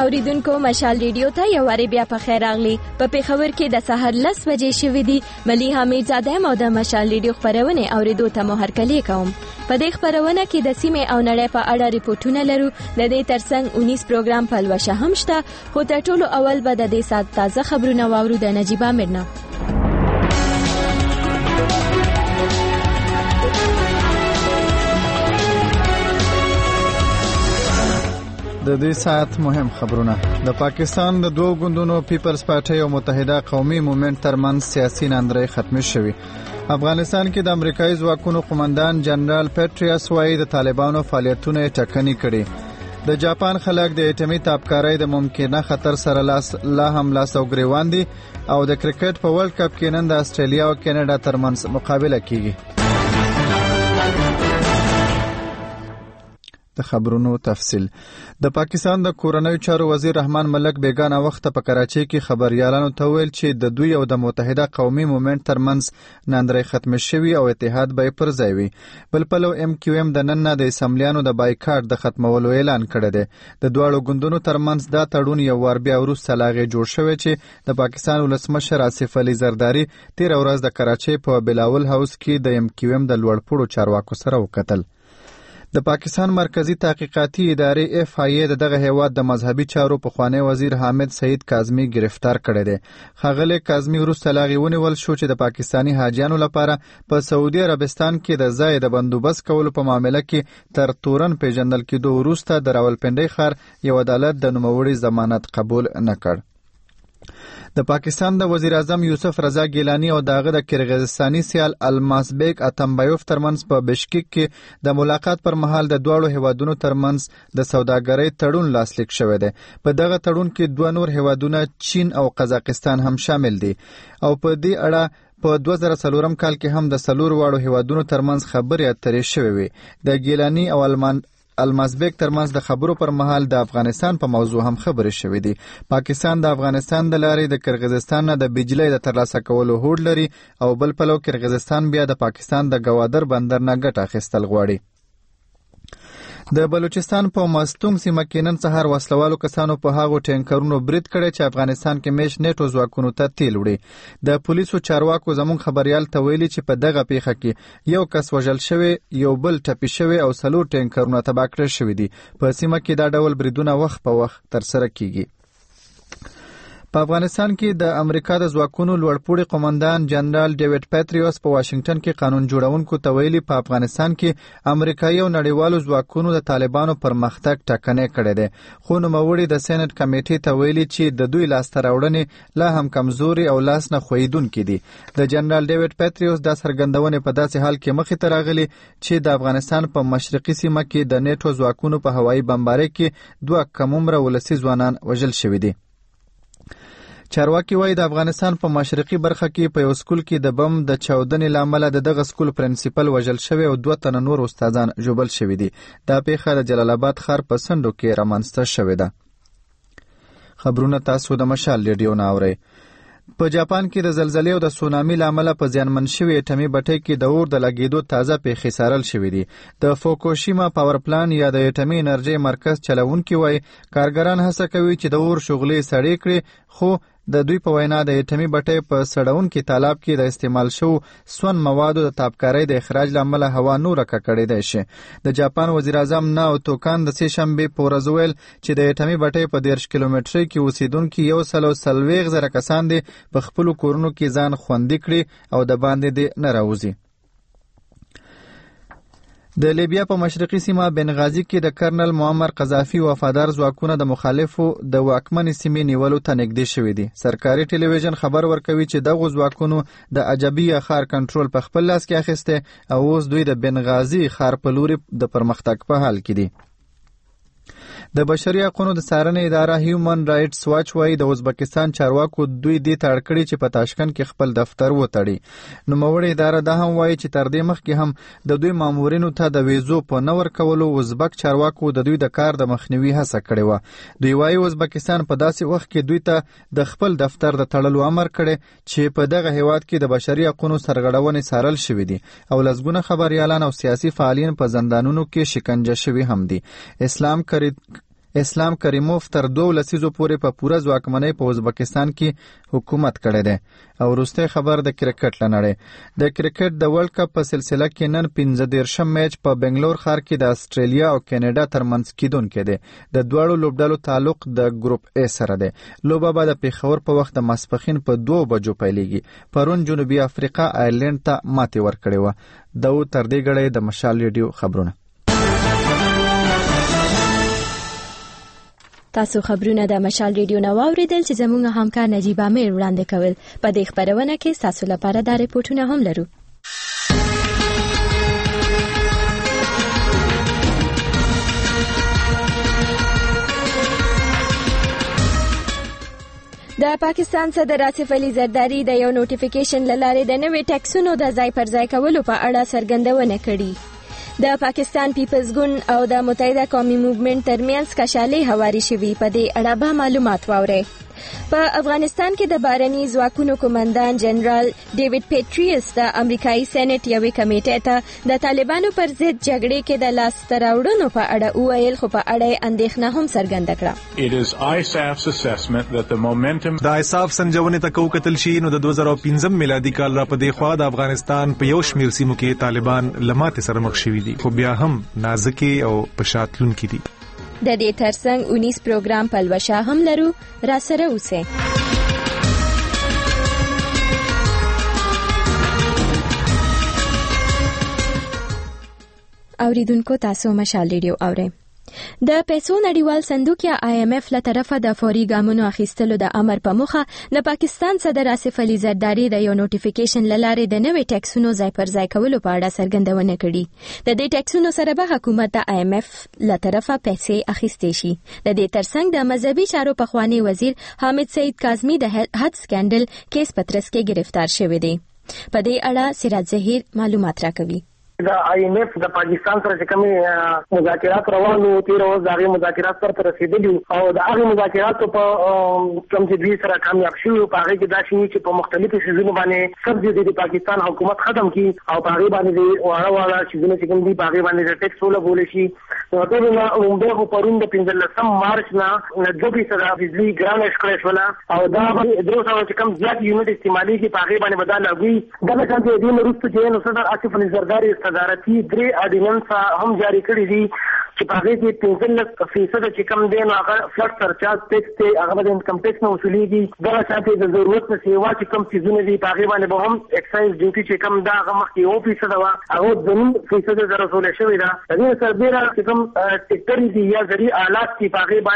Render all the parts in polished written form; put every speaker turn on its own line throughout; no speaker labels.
اوریدونکو مشال ریډیو ته یو واری بیا په خیر راغلی. په پیښور کې د سحر 10 بجې شوې دي. ملي حمید زاده مو د مشال ریډیو خبرونه اوریدو ته مو هرکلی کوم. په دې خبرونه کې د سیمې او نړۍ په اړه ریپورتونه لرو. د دې ترڅنګ 19 پروګرام په لوشه هم شته. خو تر ټولو اول به د دې سات تازه خبرونه واورو د نجيبه مرنا.
د دې ساعت مهم خبرونه. د پاکستان د دوه ګوندونو پیپلز پارټي او متحده قومي موومېنټ ترمنځ سیاسي ناندرۍ ختم شوې. افغانستان کې د امریکایي ځواکونو قومندان جنرال پیټریاس وایي د طالبانو فعالیتونه ټکنۍ کړي. د جاپان خلک د اټومي تابکارۍ د ممکنه خطر سره لا هم لاس او ګریوان دي او د کرکټ په ورلد کپ کې نن د استرالیا او کینیډا ترمنځ مقابله کیږي. د خبرونو تفصیل. د پاکستان د کورنیو چارو وزیر رحمان ملک بیگانه وخت په کراچۍ کې خبريالانو ته ویل چې د دوی او د متحده قومي موومېنټ ترمنځ ناندرۍ ختم شوی او اتحاد به پر ځای وي. بل پلو ام کیو ام د نن نه د اسمبلیانو د بایکاټ د ختمولو اعلان کړی دی. د دواړو ګوندونو ترمنځ دا تړون یو وار بیا وروسته لاغې جوړ شوی چې د پاکستان ولسمشر آصف علي زرداری تیر ورځ د کراچۍ په بلاول هاوس کې د ام کیو ام د لوړپوړو چارواکو سره وکتل. د پاکستان مرکزی تحقیقاتي ادارې اف آی ای دغه هیواد د مذهبي چارو پخوانی وزیر حامد سعید کاظمی گرفتار کړی دی. ښاغلی کاظمی وروسته لاغې ونیول شو چې د پاکستانی حاجیانو لپاره په سعودي عربستان کې د ځای د بندوبست کولو په معامله کې تر تورن پیژندل کېدو وروسته د راولپنډۍ ښار یو عدالت د نوموړي ضمانت قبول نه کړ. د پاکستان د وزیر اعظم یوسف رضا ګیلانی او داغه د کرغیزستاني سیال المازبیک اتمبایوف ترمنځ په بشکیک کې د ملاقات پر مهال د دواړو هیوادونو ترمنځ د سوداګرۍ تړون لاسلیک شوی دی. په دغه تړون کې دوه نور هیوادونه چین او قزاقستان هم شامل دي او په دې اړه په 2004 کال کې هم د څلور واړو هیوادونو ترمنځ خبرې اترې شوې وي. د ګیلانی او المازبیک ترمنځ د خبرو پر مهال د افغانستان په موضوع هم خبرې شوې دي. پاکستان د افغانستان د لارې د کرغیزستان نه د بجلی د ترلاسه کولو هوډ لري او بل پلو کرغیزستان بیا د پاکستان د گوادر بندر نه ګټه اخیستل غواړي. د بلوچستان په مستونګ سیمه کې نن سهار وسلوالو کسانو په هغو ټینکرونو برید کړی چې افغانستان کې میش نیټو ځواکونو ته تیل وړي. د پولیسو چارواکو زموږ خبريال ته ویلي چې په دغه پیښه کې یو کس وژل شوی، یو بل ټپي شوی او 4 ټینکرونه تباه کړل شوي دي. په سیمه کې دا ډول بریدونه وخت په وخت ترسره کیږي. په افغانستان کې د امریکا د ځواکونو لوړپوړي قومندان جنرال ډیوډ پیټریوس په واشنگټن کې قانون جوړونکو ته ویلي په افغانستان کې امریکایي او نړیوالو ځواکونو د طالبانو پر مختګ ټکنۍ کړی دی. خو نوموړي د سېنات کمیټې ته ویلي چې د دوی لاسته راوړنې لا هم کمزوري او لاس نه خویدونکي دي. د جنرال ډیوډ پیټریوس دا څرګندونې په داسې حال کې مخې ته راغلي چې د افغانستان په مشرقي سیمه کې د نیټو ځواکونو په هوایي بمبارۍ کې 2 کم عمره ولسي ځوانان وژل شوي دي. چارواکي وایي د افغانستان په مشرقي برخه کې په یو سکول کې د بم د چاودنې لامل د دغه سکول پرنسپل وژل شوی او 2 تنه نور استادان ژوبل شوي دي. دا پیښه د جلال آباد ښار په سندو کې رامنځته شوې ده. خبرونه تاسو د مشال ریډیو نه اورئ. په جاپان کې د زلزلې او د سونامي لامل په زیانمن شوی اټومي بټۍ کې د اور د لګیدو تازه پیښې څارل شوې دي. د فوکوشیما پاور پلان یا د اټومي انرژي مرکز چلوونکي وایي کارګران هڅه کوي چې د اور شغلې سړې کړي، خو د دوی په وینا د اټومي بټۍ په سړونکي تالاب کې د استعمال شو سون موادو د تابکارۍ د اخراج لامل هوا نوره ککړېدای شي. د جاپان وزیر اعظم ناو توکان د سې شنبې په ورځ ویل چې د اټومي بټۍ په 13 کیلومترۍ کې اوسیدونکي 140,000 کسان دي په خپل کورونو کې ځان خوندي کړي او د باندې دې نه راوځي. د لیبیا په مشرقي سیمه بنغازي کې د کرنل معمر قذافي وفادار ځواکونه د مخالفو د واکمنې سیمې نیولو ته نږدې شوي دي. سرکاري ټلویزیون خبر ورکوي چې دغه ځواکونو د عجبیه ښار کنټرول په خپل لاس کې اخیسته او اوس دوی د بنغازي ښار په لوري د پرمختګ په حال کې دي. د بشري حقوقو د څارنې اداره هیومن رائټس واچ وايي د ازبکستان چارواکو دوی دې تړ کړي چې په تاشکند کې خپل دفتر وتړي. نوموړې اداره دا هم وايي چې تر دې مخکې هم د دوی مامورینو ته د ویزو په نه ورکولو ازبک چارواکو د دوی د کار د مخنیوي هڅه کړې وه. دوی وايي ازبکستان په داسې وخت کې دوی ته د خپل دفتر د تړلو امر کړي چې په دغه هیواد کې د بشري حقوقو سرغړونې څارل شوې دي او لسګونه خبريالان او سیاسي فعالین په زندانونو کې شکنجه شوي هم دي. اسلام کریموف تر 2 لسیزو پورې په پوره ځواکمنۍ په ازبکستان کې حکومت کړی دی. او وروستی خبر د کرکټ لنړۍ. د کرکټ د ورلد کپ په سلسله کې نن 15 میچ په بنگلور ښار کې د استرالیا او کینیډا ترمنځ کیدونکی دی. د دواړو لوبډلو تعلق د ګروپ A سره دی. لوبه به د پیښور په وخت د ماسپښین په 2 بجو پیلېږي. پرون جنوبي افریقا آیرلینډ ته ماتې ورکړې وه. د تر دې غړې د مشال ریډیو خبرونه.
تاسو خبرونه د مشال ریډیو نو اوریدل چې زموږ همکار نجیب امیر وړاندې کول. په دې خبرونه کې تاسو لپاره د ریپورتونه هم لرو. د پاکستان صدر آصف علي زرداری د یو نوټیفیکیشن لاره د نوې ټیکسونو د ځای پر ځای کولو په اړه څرګندونه کړې. د پاکستان پیپلز ګوند او د متحده قومي موومېنټ ترمنځ کشالې هواري شوي. په دې اړه به معلومات واورئ. په افغانستان کې د بهرني ځواکونو قومندان جنرال ډیوډ پیټریس د امریکایي سېنات یوې کمیټې ته د طالبانو پر ضد جګړې کې د لاسته راوړنو په اړه وویل، خو په اړه یې اندېښنه هم څرګنده کړه.
It is ISAF's assessment that the momentum
د ISAF سنجونې ته کتل شي نو د 2015 میلادي کال را په دی خوا د افغانستان په یو شمیر سیمو کې طالبان لماتې سره مخ شوي دي، خو بیا هم نازکي او پشاتلونکي دي.
د دې ترڅنګ 19 پروګرام پلوشا هم لرو. را سره اوسئ. اوریدونکو تاسو مشال ریډیو اورئ. د پیسو نړیوال صندوق یا IMF له طرفه د فوري ګامونو اخیستلو د امر په موخه د پاکستان صدر آصف علي زرداری د یو نوټیفیکیشن لاره د نوې ټیکسونو ځای پر ځای کولو په اړه څرګندونه کړې. د دې ټیکسونو سره به حکومت د IMF له طرفه پیسې اخیستې شي. د دې ترڅنګ د مذهبي چارو پخوانی وزیر حامد سعید کاظمی د حج سکینډل کیس پترس کې گرفتار شوی دی. په دې اړه سراج ظهیر معلومات راکوي.
د IMF د پاکستان سره چې کومې مذاکرات روانو تیر ورځ د هغې مذاکرات سره رسېدلي او د هغې مذاکراتو په کوم چې دوی سره کامیاب شوي په هغې کې دا شي چې په مختلفو څیزونو باندې سبسډي د پاکستان حکومت ختم کړي او په هغې باندې د واړه څیزونه چې کوم دي په هغې باندې د ټیکس ولګولی شي. نو ټول نه لومړی خو پرون د 15 مارچ نه 2% بجلي ګرانه کړې شوله او دا 200 چې کوم زیات یونټ استعمالېږي په هغې باندې به دا لګوي. دغه شان چې دې نه وروسته چې نو صدر آصف علي زرداري صدارتي 3 اډیننس هم جاری کړي دي چې په هغې کې 15% چې کم دی نو هغه فلټ سرچارج ټیکس دی، هغه به د انکم ټیکس نه وصولېږي. دغه شان چې د ضرورت نه سیوا چې کوم څیزونه دي په هغې باندې به هم اکسایز ډیوټي چې کم دا هغه مخکې 1% وه هغه 2% د رسولی شوې ده. د دې سربیره چې کوم ټیکټرې دي یا زرعي آلات دي په هغې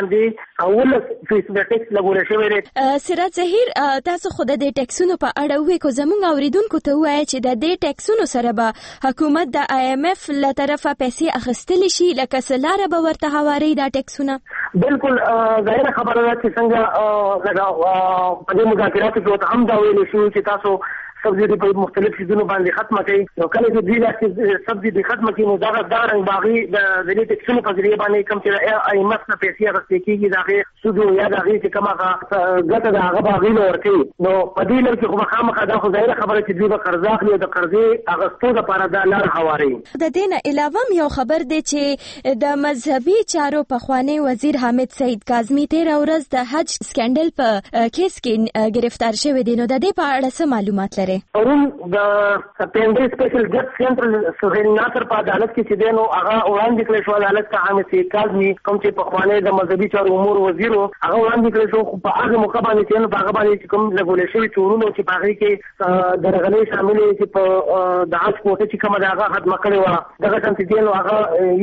باندې 18% ټیکس لګولی شوی دی.
سراج ظهیر تاسو خو د دې ټیکسونو په اړه ووایئ، خو زموږ اوریدونکو ته ووایئ چې د دې ټیکسونو سره به حکومت د IMF له طرفه پیسې اخیستلی شي، لکه څه لاره به ورته هواري دا ټیکسونه؟
بالکل ظاهره خبره ده چې څنګه په دې مذاکراتو کې هم دا ویلی شوي چې تاسو سبسډي په مختلف چیزونو باندې ختمه کړي. نو کله چې دوی دا سبسډي ختمه کړي نو دغه رنګ باغي د دې ټیکسونو په ذریعه باندې کوم چې IMF نه پیسې اخیستل کېږي د هغې سود یا د هغې چې کومه ګټه ده هغه به هغوی له ورکوي. نو په دې لړ کې خو به خامخا دا خو ظاهره خبره چې دوی به قرضه اخلي او د قرضې اخیستو دپاره دا لاره هواروي.
د دې نه علاوه هم یو خبر دی چې د مذهبي چارو پخوانی وزیر حامد سعید کاظمی تېره ورځ د حج سکینډل په کیس کې گرفتار شوی دی. نو د دې په اړه څه معلومات لرئ؟
پرون د سپینډري سپیشل جج سینټرل سهیل ناصر په عدالت کې چې دی نو هغه وړاندې کړی شو عدالت ته حامد سعید کاظمي کوم چې پخوانی د مذهبي چارو امور وزیر و هغه وړاندې کړی شو. خو په هغه موقع باندې چې نو په هغه باندې چې کوم لګولی شوي تورونه چې په هغې کې درغلۍ شامل چې په د حج کوټه چې کومه ده هغه ختمه کړې وه. دغه شان چې دی نو هغه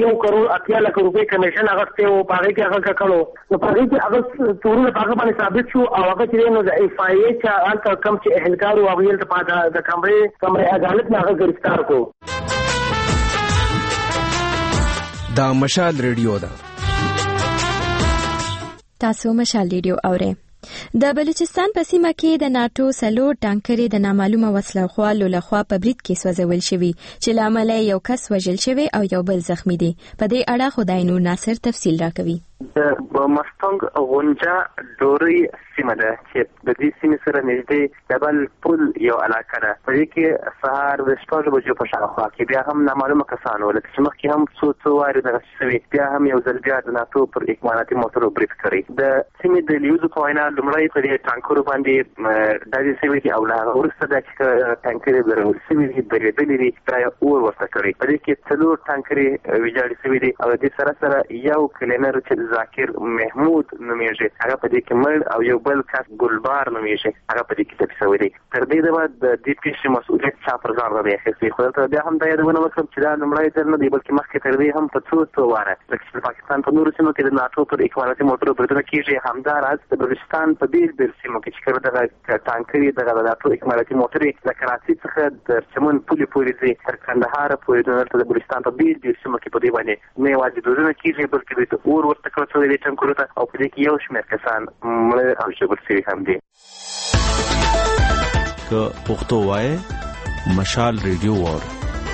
1.8 کروڑ روپۍ کمیشن اخیستی و په هغې کې هغه ککړ و. نو په هغې کې هغه تورونه په هغه باندې ثابت شو او هغه چې دی نو د FIA چې هلته کوم چې اهلکار و هغوی هلته په د کمرې عدالت نه هغه گرفتار کو.
دا مشال ریډیو ده.
تاسو مشال ریډیو اورئ. د بلوچستان په سیمه کې د ناتو 4 ټانکرې د نامعلومه وسله خوالو لخوا په برید کې سوځول شوي چې له امله یو کس وژل شوی او یو بل زخمی دی. په دې اړه خدای نور ناصر تفصیل راکوي.
د مستنګ غونجا ډوري سیمه ده چې د دې سیمې سره نږدې جبل پل یو علاقه ده. په دې کې سهار د 6 بجو په شاوخوا کې بیا هم نامعلومه کسان ول چې مخکې هم څو واري دغه شوي بیا هم یو ځل بیا د ناتو پر اکمالاتي موټرو بریټ کړی. د سیمې د لیوزو په وینا لومړی په دې ټانکرو باندې داسې سوي چې او لا وروسته د ټانکرې درول سوي دي بریدلې دي دا اور ورته کړی. په دې کې 4 ټانکرې ویجاړې سوي دي او د سره یو کلینر چې ذاکر محمود نومیږي هغه په دې کې مړ او یو بل کس ګلبار نومیږي هغه په دې کې تپسي وي. تر دې د بعد د دې پیښې مسؤلیت چا پر ځان راخېستي. خو ته بیا هم دا یادونه وکړم چې دا لومړی ځل نه دی بلکې مخکې تر دې هم په څو واره د پاکستان په نورو سیمو کې د ناتو پر اکمالاتي موټرو بریدونه کېږي. همدا راز د بلوچستان په بیل سیمو کې چې کوم دغه ټانکرې دغه ناتو اکمالاتي موټرې د کراچۍ څخه د چمن پولې پورې ځي تر کندهار پورې د بلوچستان په بیل سیمو کې په دې باندې نه واجب دونه کېږي بلکې د اور ورته کړو د ټانکرو ته او په دې کې یو شمېر کسان مړه او ژوبل شوي هم دي.
که پښتو وایي مشال ریډیو وار.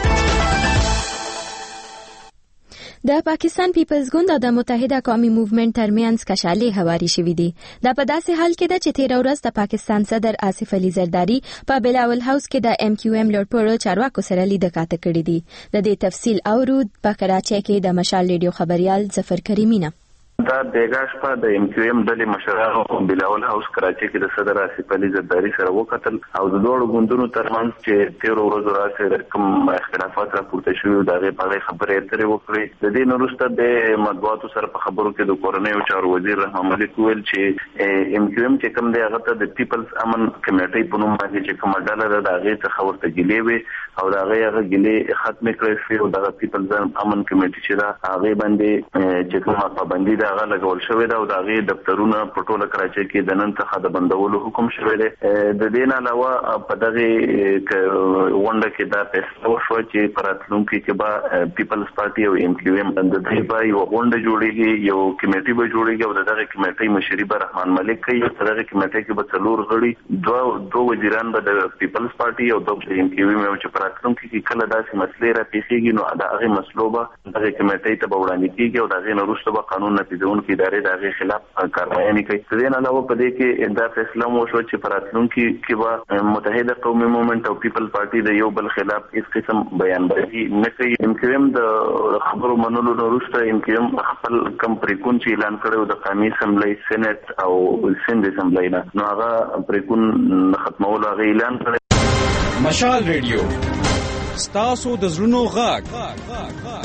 د پاکستان پیپلز ګوند او د متحده قومي موومېنټ ترمنځ کشالې هواري شوې دي. دا په داسې حال کې ده چې 13 ورځ د پاکستان صدر آصف علي زرداری په بلاول هاوس کې د MQM لوړپوړو چارواکو سره لیدنه کړې دي. د دې تفصیل اورو په کراچۍ کې د مشال ریډیو خبريال ظفر کریمینه.
دا بیګا شپه د MQM ډلې مشرانو بلاول هاوس کراچۍ کې د صدر آصف علي زرداری سره وکتل او د دوه ګوندونو ترمنځ چې 13 ورځې راځي کوم اختلافات راپورته شوي دا غي په خبرې اترې وکړي. د دې وروسته د مطبوعاتو سره په خبرو کې د کورنیو چارو وزیر رحمان ملک ویل چې MQM چې کوم دی هغه ته د پیپلز امن کمیټې په نوم باندې چې کوم ډله ده دا غي څخه ورته ګیلې وي او دا غي هغه ګیلې ختم کړې شي او د پیپلز امن کمیټې چې دا هغه باندې چې کومه پابندي ده هغه لګول شوې ده او د هغې دفترونه په ټوله کراچۍ کې د نن څخه د بندولو حکم شوی دی. د دې نه علاوه په دغې غونډه کې دا فیصله وشوه چې په راتلونکي کې به پیپلز پارټي او MQM د دوی به یوه غونډه جوړېږي یو کمیټي به جوړېږي او د دغې کمیټۍ مشري به رحمان ملک کوي. په دغې کمیټۍ کې به 4 غړي دوه وزیران به د پیپلز پارټي او دوه د MQM چې په راتلونکي کې کله داسې مسلې راپېښېږي نو د هغې مسلو به دغې کمیټۍ ته به وړاندې کېږي او د هغې نه وروسته به قانون نافذونکي ادارې د هغې خلاف کاروايي کوي. د دې نه علاوه په دې کې دا فیصله وشوه چې په راتلونکي کې به متحده قومي موومېنټ او پیپل پارټي د یو بل خلاف هیڅ قسم بیانبازي نه کوي. MQM د خبرو منلو نه وروسته MQM خپل کم پریکون چې اعلان کړی د قومي اسمبلی سېنات او سند اسمبلی نه نو هغه پریکون ختمولو هغه اعلان کړی.
مشال ریډیو ستاسو د زړونو غږ.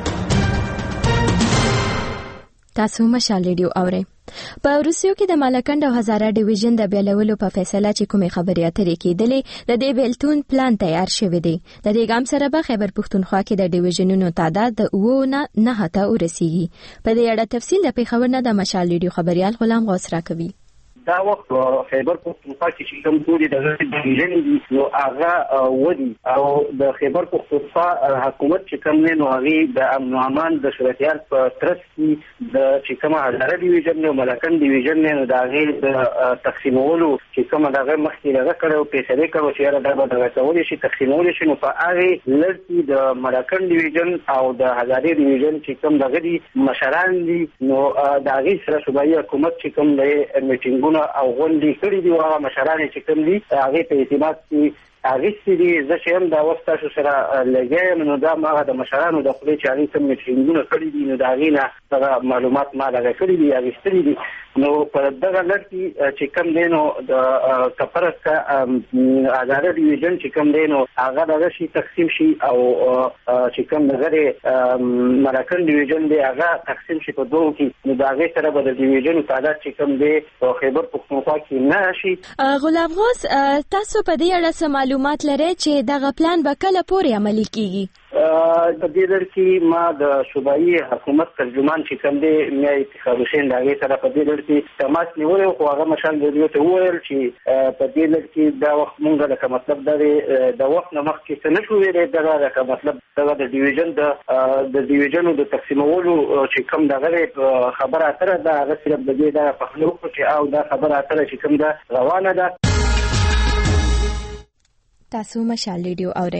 تاسو مشال ریډیو اورئ. په روسیو کې د مالکند او هزاره ډیویژن د بیلولو په فیصله چې کومې خبرې اترې کېدلې د دې بیلتون پلان تیار شوی دی. د دې ګام سره به خیبر پښتونخوا کې د ډیویژنونو تعداد د 9 ته ورسیږي. په دې اړه تفصیل د پیښور نه د مشال ریډیو خبريال غلام غوث راکوي.
دا وخت خیبر پښتونخوا کې کوم ټولې د ډیویژن دي نو هغه ودی او د خیبر پښتونخوا حکومت چې کوم نه نو هغه د امن او امان د شریعت په ترڅ کې د چې کومه هزاره ډیویژن او ملکن ډیویژن نه د هغه د تقسیمولو چې کومه دغه مخکې دغه کړو پیسې کړو چې دا به دغه ټول شي تقسیمول شي نو په هغه لړۍ د ملکن ډیویژن او د هزاره ډیویژن چې کوم دغه دي مشران دي نو د هغه سره صوبایي حکومت چې کوم د میټینګ او غونډې کړې دي او مشران چې کوم دي هغه په اعتماد کې هغه سړي زه چې هم دا وخت تاسو سره لګیم نو دا ما د مشرانو د خپل چاري کوم میټینګونه کړی دي نو دا غینه سره معلومات ما دا کړی دي هغه ستړي دي نو په دغه لړۍ چې کوم دینو د کفرس کا آزاد ډیویژن چې کوم دینو هغه دغه شي تقسیم شي او چې کوم دغه مراکن ډیویژن دی هغه تقسیم شي په دوه کې نو دا غي سره به د ډیویژن تعداد چې کوم دی په خیبر پښتونخوا کې نه شي.
غلام غوث تاسو په دې اړه معلومات لرئ چې دغه پلان به کله پورې عملي کیږي؟
د دې لړ کې ما د صوبایي حکومت ترجمان چې کوم دی مې اتخاب حسین دغه سره په دې لړ کې تماس نیولې خو هغه مشال دی ته وویل چې په دې لړ کې دا وخت مونږ د مطلب د وخت نه مخکې څه نشو ویلې دغه مطلب دغه د ډیویژن د تقسیمولو چې کوم دغه خبره اتره دا هغه صرف د دې د پخلو چې او دا خبره اتره چې کوم دا روانه ده.
تاسو مشال ریډیو اورئ.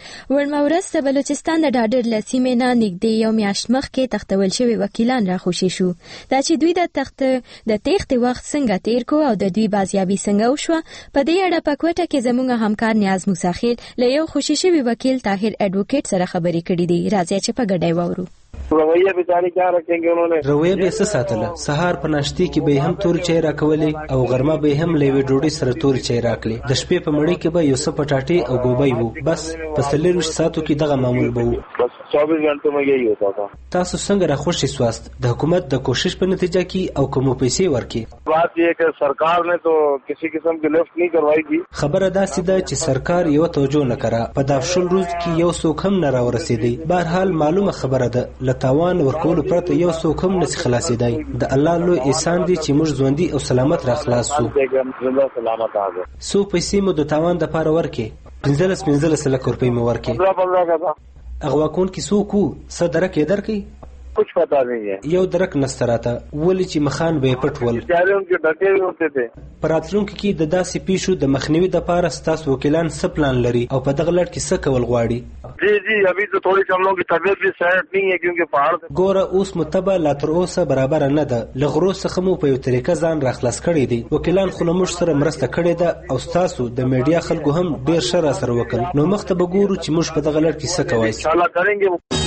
ورمه ورځ د بلوچستان د ډاډر له سیمې نه نږدې یو میاشت مخکې تختول شوي وکیلان راخوشي شو دا چې دوی د تېښتې وخت څنګه تیر کو او د دوی بازیابي څنګه وشوه. په دې اړه په کوټه کې زموږ همکار نیاز موسیخیل له یو خوشي شوي وکیل طاهر ایڈوکیټ سره خبرې کړې دي. راځئ چې په ګډه وورو.
رویه بیچاری کیا رکھیں گے انہوں نے رویه به څه ساتله. سهار په ناشتي کې به هم تور چای راکولې او غرمه به هم لوي ډوډۍ سره تور چای راکړي. د شپې په مړی کې به یو څه پټاټي او ګوبای وو. بس په 40 ساعتو کې دغه معمول به وو. 24 घंटों में यही होता था. تاسو څنګه راخوشي سواست د حکومت د کوشش په نتیجه کې او کوم پیسې ورکي؟ بات یہ کہ सरकार ने तो किसी किस्म की लिफ्ट नहीं करवाई थी. خبره دا سیده چې سرکار یو توجه نه کړه. په دافشل روز کې یو څوک هم نه راورسېدی. بهر حال معلومه خبره ده لتاوان ورکول پرته یو څوک هم نشي خلاصېدای. د الله لوی احسان دی چې موږ ژوندۍ او سلامت را خلاص شو. سو پیسې مو د تاوان د پاره ورکي 15 لک روپۍ مو ورکي. اغواکون کی څوک څه درکې درکې कुछ पता नहीं है. یو درک نستراته ولی چې مخان به پټول چارون کې ډکې وته دي. پراتلونکو کې د داسې پیښو د مخنیوي د پاره ستاسو وکیلان څه پلان لري او په دغه لړ کې څه کول غواړي؟ جی ابھی تو تھوڑی ہم لوگوں کی طبیعت بھی صحت نہیں ہے کیونکہ پہاڑ ګوره اوس متبه لا تر اوسه برابر نه ده. لغرو څخه مو په یو طریقه ځان راخلاص کړی دی. وکیلان خو موږ سره مرسته کړې ده او تاسو د میډیا خلکو هم ډیر شر سره وکړ. نو مخته به ګورو چې موږ په دغه لړ کې څه کوي. ان شاء الله کړنګ.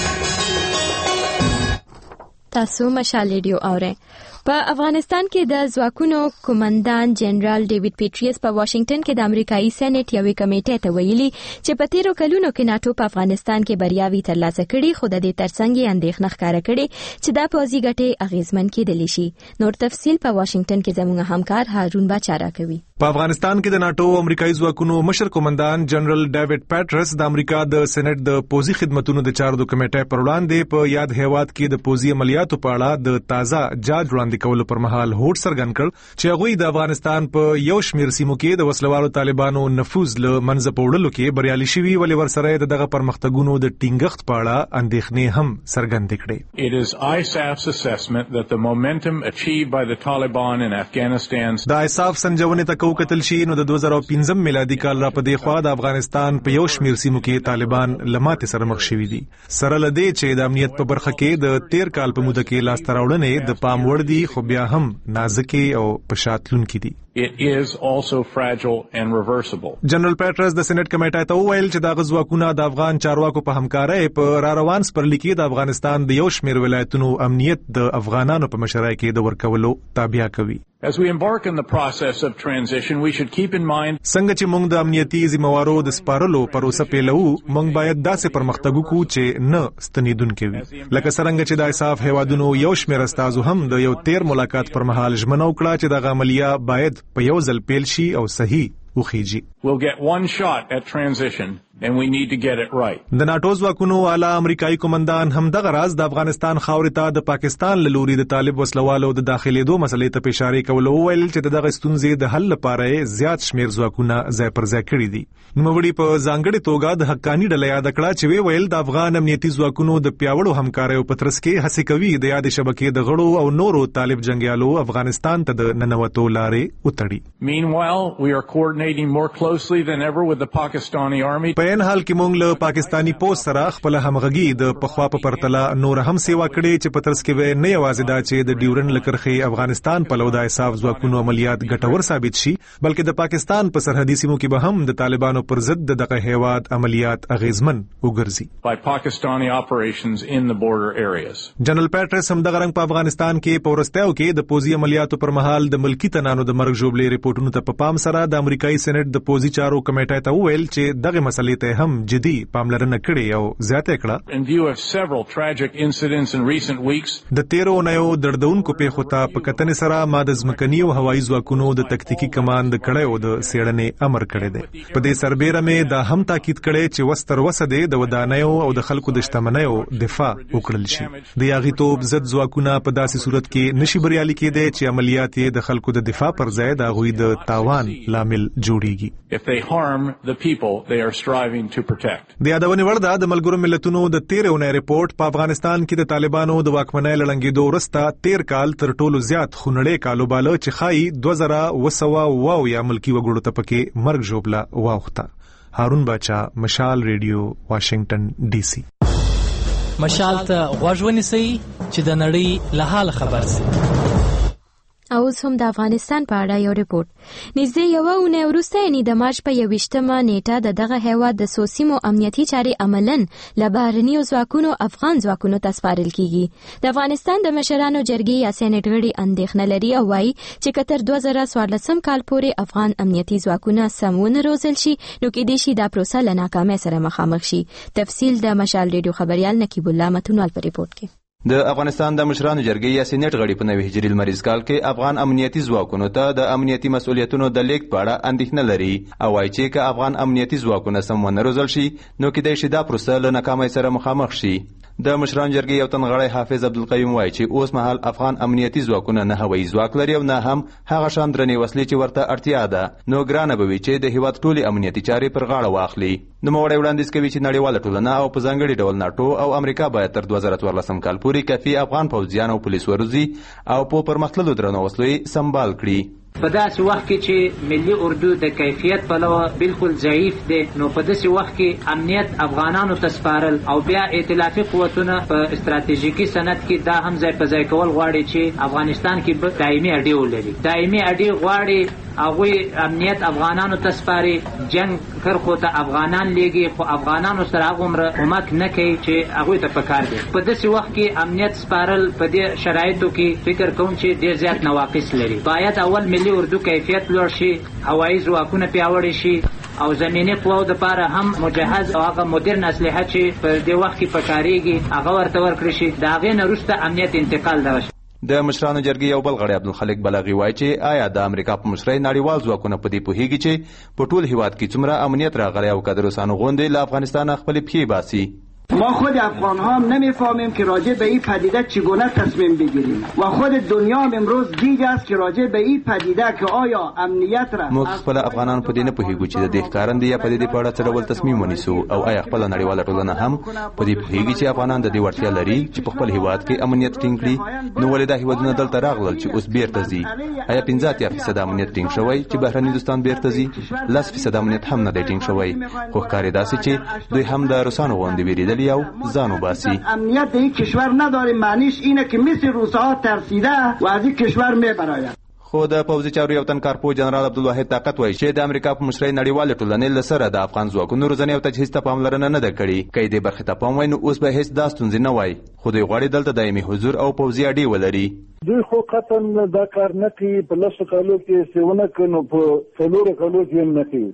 تاسو مشال ریډیو اورئ. په افغانستان کې د ځواکونو کمانډان جنرال ډیوډ پیټریس په واشنگټن کې د امریکایي سېنات یوې کمیټې ته ویلي چې په تیرو کلونو کې ناتو په افغانستان کې بریاوي ترلاسه کړي خو د دې ترڅنګ یې اندېښنه ښکاره کړې چې دا پوځي ګټې اغیزمن کېدلی شي. نور تفصیل په واشنگټن کې زموږ همکار هارون باچا راکوي.
په افغانستان کې د ناتو امریکایي ځواکونو مشر کمانډان جنرال ډیوډ پیټریس د امریکا د سېنات د پوځي خدماتو د چارو د کمیټې پر وړاندې په یاد هیواد کې د پوځي عملیاتو په اړه د تازه جاج وړاندې کولو پر مهال هوډ څرګند کړ چې هغوی د افغانستان په یو شمېر سیمو کې د وسلوالو طالبانو نفوذ له منځه په وړلو کې بریالي شوي ولې ورسره دغه پرمختګونو د ټینګښت په اړه اندېښنې هم څرګندې کړې.
It is ISAF's assessment that the momentum achieved by the Taliban in Afghanistan
د ISAF سنجونې ته کوکتل شي نو د 2015 میلادي کال را په دی خوا د افغانستان په یو شمېر سیمو کې طالبان لماتې سره مخ شوي دي. سره لدی چې د امنیت په برخه کې د 13 کال په موده کې لاس تراوړنې د پام وړ دي خو بیا هم نازکې او پشاتلونکې دي.
It is also fragile and reversible.
جنرال پیټرس د سېنات کمیټې ته وویل چې د غزواکونو د افغان چارواکو په همکارۍ په را روان سپرلي کې د افغانستان د یو شمېر ولایتونو امنیت د افغانانو په مشرۍ کې د ورکولو تابع کوي.
As we embark on the process of transition, we should keep in mind
څنګه چې موږ د امنیتي ذمہوارو د سپارلو پروسه پیلو موږ باید داسې پرمختګ وکړو چې نه ستنیدونکې وي. لکه څنګه چې د ISAF هیوادونو یو شمېر استازو هم د یو تیر ملاقات پر مهال ژمنه وکړه چې د عملیه باید په یو ځل پیل شي او صحیح وخیږي.
We'll get one shot at transition and we need to get it right.
د ناتو ځواکونو اعلی امریکایي کمانډان هم دغه راز د افغانستان خاورې ته د پاکستان له لوري د طالب وسلوالو د داخليدو مسلې ته اشاره کول او ویل چې دغه ستونزې د حل لپاره زیات شمیر ځواکونه ځای پر ځای کړي دي. نوموړي په ځانګړي توګه د حقاني ډلې یاد کړه چې ویل د افغان امنیتي ځواکونو د پیاوړو همکارۍ په ترڅ کې هڅه کوي د یاد شبکې د غړو او نورو طالب جنگیالو افغانستان ته د ننوتو لارې وتړي.
Meanwhile, we are coordinating more closely than ever with the Pakistani army.
په ان حال کې موږ له پاکستانی پوس سره خپل همغږي د پخوا په پرتله نور هم سیوا کړي چې په ترڅ کې نه یوازې دا چې د ډیورن لکرخې افغانستان په لور د ISAF ځواکونو عملیات ګټور ثابت شي بلکې د پاکستان په سرحدي سیمو کې به هم د طالبانو پر ضد دغه هیواد عملیات اغیزمن وګرځي.
By Pakistani operations in the border areas.
جنرال پیټرس هم دغه رنګ په افغانستان کې په ورستیو کې د پوځي عملیاتو پر مهال د ملکی تنانو د مرګ ژوبلې ریپورتونو ته په پام سره د امریکایي سېنات د پوځي چارو کمیټې ته وویل چې دغه مسلې ته هم جدي پاملرنه کړې او زیاته کړه.
In view of several tragic incidents in recent weeks,
د تیرو اونیو دردونکو پیښو ته په کتنې سره ما د ځمکني او هوایي ځواکونو د تکتیکي کماند کړهو د سیړنې امر کړی دی. په دې سربېره مې دا هم تاکید کړی چې وستر وسده د ودانیو او د خلکو د شتمنیو دفاع وکړل شي. د یاغیتوب ضد ځواکونه په داسې صورت کې نشي بریالي کېدای چې عملیات یې د خلکو د دفاع پر ځای د هغوی د تاوان لامل جوړیږي.
If they harm the people they are striving to protect.
د یادونې وړ ده د ملګرو ملتونو د تیرې اونۍ ریپورت په افغانستان کې د طالبانو د واکمنۍ لړنګېدو وروسته 13 کال تر ټولو زیات خونړی کالو باله چې ښایي 2000 ملکي وګړو ته پکې مرګ ژوبله واوښته. هارون باچا، مشال ریډیو، واشنگټن ډي سي.
مشال ته غوږ ونیسئ چې د نړۍ له حال خبر شئ.
اوس هم د افغانستان په اړه یو ریپورت. نږدې یوه اونۍ وروسته یعنې د مارچ په 21مه نیټه د دغه هیواد د څو سیمو امنیتي چارې عملاً له بهرنیو ځواکونو افغان ځواکونو ته سپارل کیږي. د افغانستان د مشرانو جرګې یا سېنټ غړي اندېښنه لري او وایي چې که تر 2014 کال پورې افغان امنیتي ځواکونه سم ونه روزل شي نو کېدای شي دا پروسه له ناکامۍ سره مخامخ شي. تفصیل د مشال ریډیو خبریال نقیب الله متونوال په ریپورت کې.
د افغانستان د مشرانو جرګې یا سېنټ غړي په نوي هجري لمریز کال کې افغان امنیتي ځواکونو ته د امنیتي مسؤلیتونو د لیږد په اړه اندېښنه لري او وایي چې که افغان امنیتي ځواکونه سم ونه روزل شي نو کېدای شي دا پروسه له ناکامۍ سره مخامخ شي. د مشرانو جرګې یو تن غړی حافظ عبدالقیوم وایي چې اوس مهال افغان امنیتي ځواکونه نه هوایي ځواک لري او نه هم هغه شان درنې وسلې چې ورته اړتیا ده، نو ګرانه به وي چې د هیواد ټولې امنیتي چارې پر غاړه واخلي. نوموړی وړاندیز کوي چې نړیواله ټولنه او په ځانګړي ډول ناټو او امریکا باید تر 2014 کال پورې کافي افغان پوځیان او پولیس وروزي او په پرمختللو درنو وسلو یې سمبال کړي.
په داسې وخت کې چې ملي اردو د کیفیت پلوه بالکل ضعیف دی، نو په داسې وخت کې امنیت افغانانو ته سپارل او بیا ائتلافي قوتونه په استراتیژیکي سند کې دا هم ځای په ځای کول غواړي چې افغانستان کې دایمي اډې ولري. دایمي اډې غواړي هغوی امنیت افغانانو ته سپاري، جنگ کرخو ته افغانان لیږي خو افغانانو سره هغومره کومک نه کوي چې هغوی ته پکار دی. په داسې وخت کې امنیت سپارل په دې شرایطو کې فکر کوم چې ډېر زیات نواقص لري. باید اول ملي اردو کیفیت لوړ شي، هوایي ځواکونه پیاوړي شي او زمینی قواو دپاره هم مجهز او هغه مدرن اسلحه چې په دې وخت کې پکارېږي هغه ورته ورکړي شي. د هغې نه وروسته امنیت انتقال دغه شي.
د مشرانو جرګې یو بل غړی عبدالخالق بلاغي وایي چې آیا د امریکا په مشرۍ نړیوال ځواکونه په دې پوهېږي چې په ټول هیواد کې څومره امنیت راغلی او که د روسانو غوندې له افغانستانه خپلې پښې باسي.
ما خود افغان ها هم نمیفهمیم که راجع به این پدیده چگونه تصمیم بگیریم و خود دنیا هم امروز گیج است که راجع به این پدیده که آیا امنیت را
موږ خپل افغانان په دې نه پوهیږو چې د دې ښکارندې یا پدیدې په اړه څه ډول تصمیم ونیسو او آیا خپل نړیواله ټولنه هم په دې پوهیږي چې افغانان د دې وړتیا لري چې په خپل هیواد کې امنیت ټینګ کړي. نو ولې دا هیوادونه دلته راغلل چې اوس بیرته ځي؟ آیا 15% امنیت ټینګ شوی چې بهرني دوستان بیرته ځي؟ 10% امنیت هم نه دی ټینګ شوی. خو ښکاري داسې چې دوی هم د روسانو غوندې ویریدلي او ځان
امنیت این کشور نداریم معنیش اینه که مثل روس‌ها ترسیده و از این کشور میبراید.
خو د پوځي چارو یو تن کارپو جنرال عبدالواحد طاقت وایي چې د امریکا په مشرۍ نړیوالې ټولنې له سره د افغان ځواکونو روزنې او تجهیز ته پاملرنه نه ده کړې. که یې دې برخې ته پام وای نو اوس به هېڅ دا ستونزې نه وای، خو دوی غواړي دلته دایمي حضور او پوځي اډې ولري.
دوی خو قطعا دا کار نه کوي، په 10 کالو کې څه ونه کړي نو په 4 کالو کې هم نه کوي.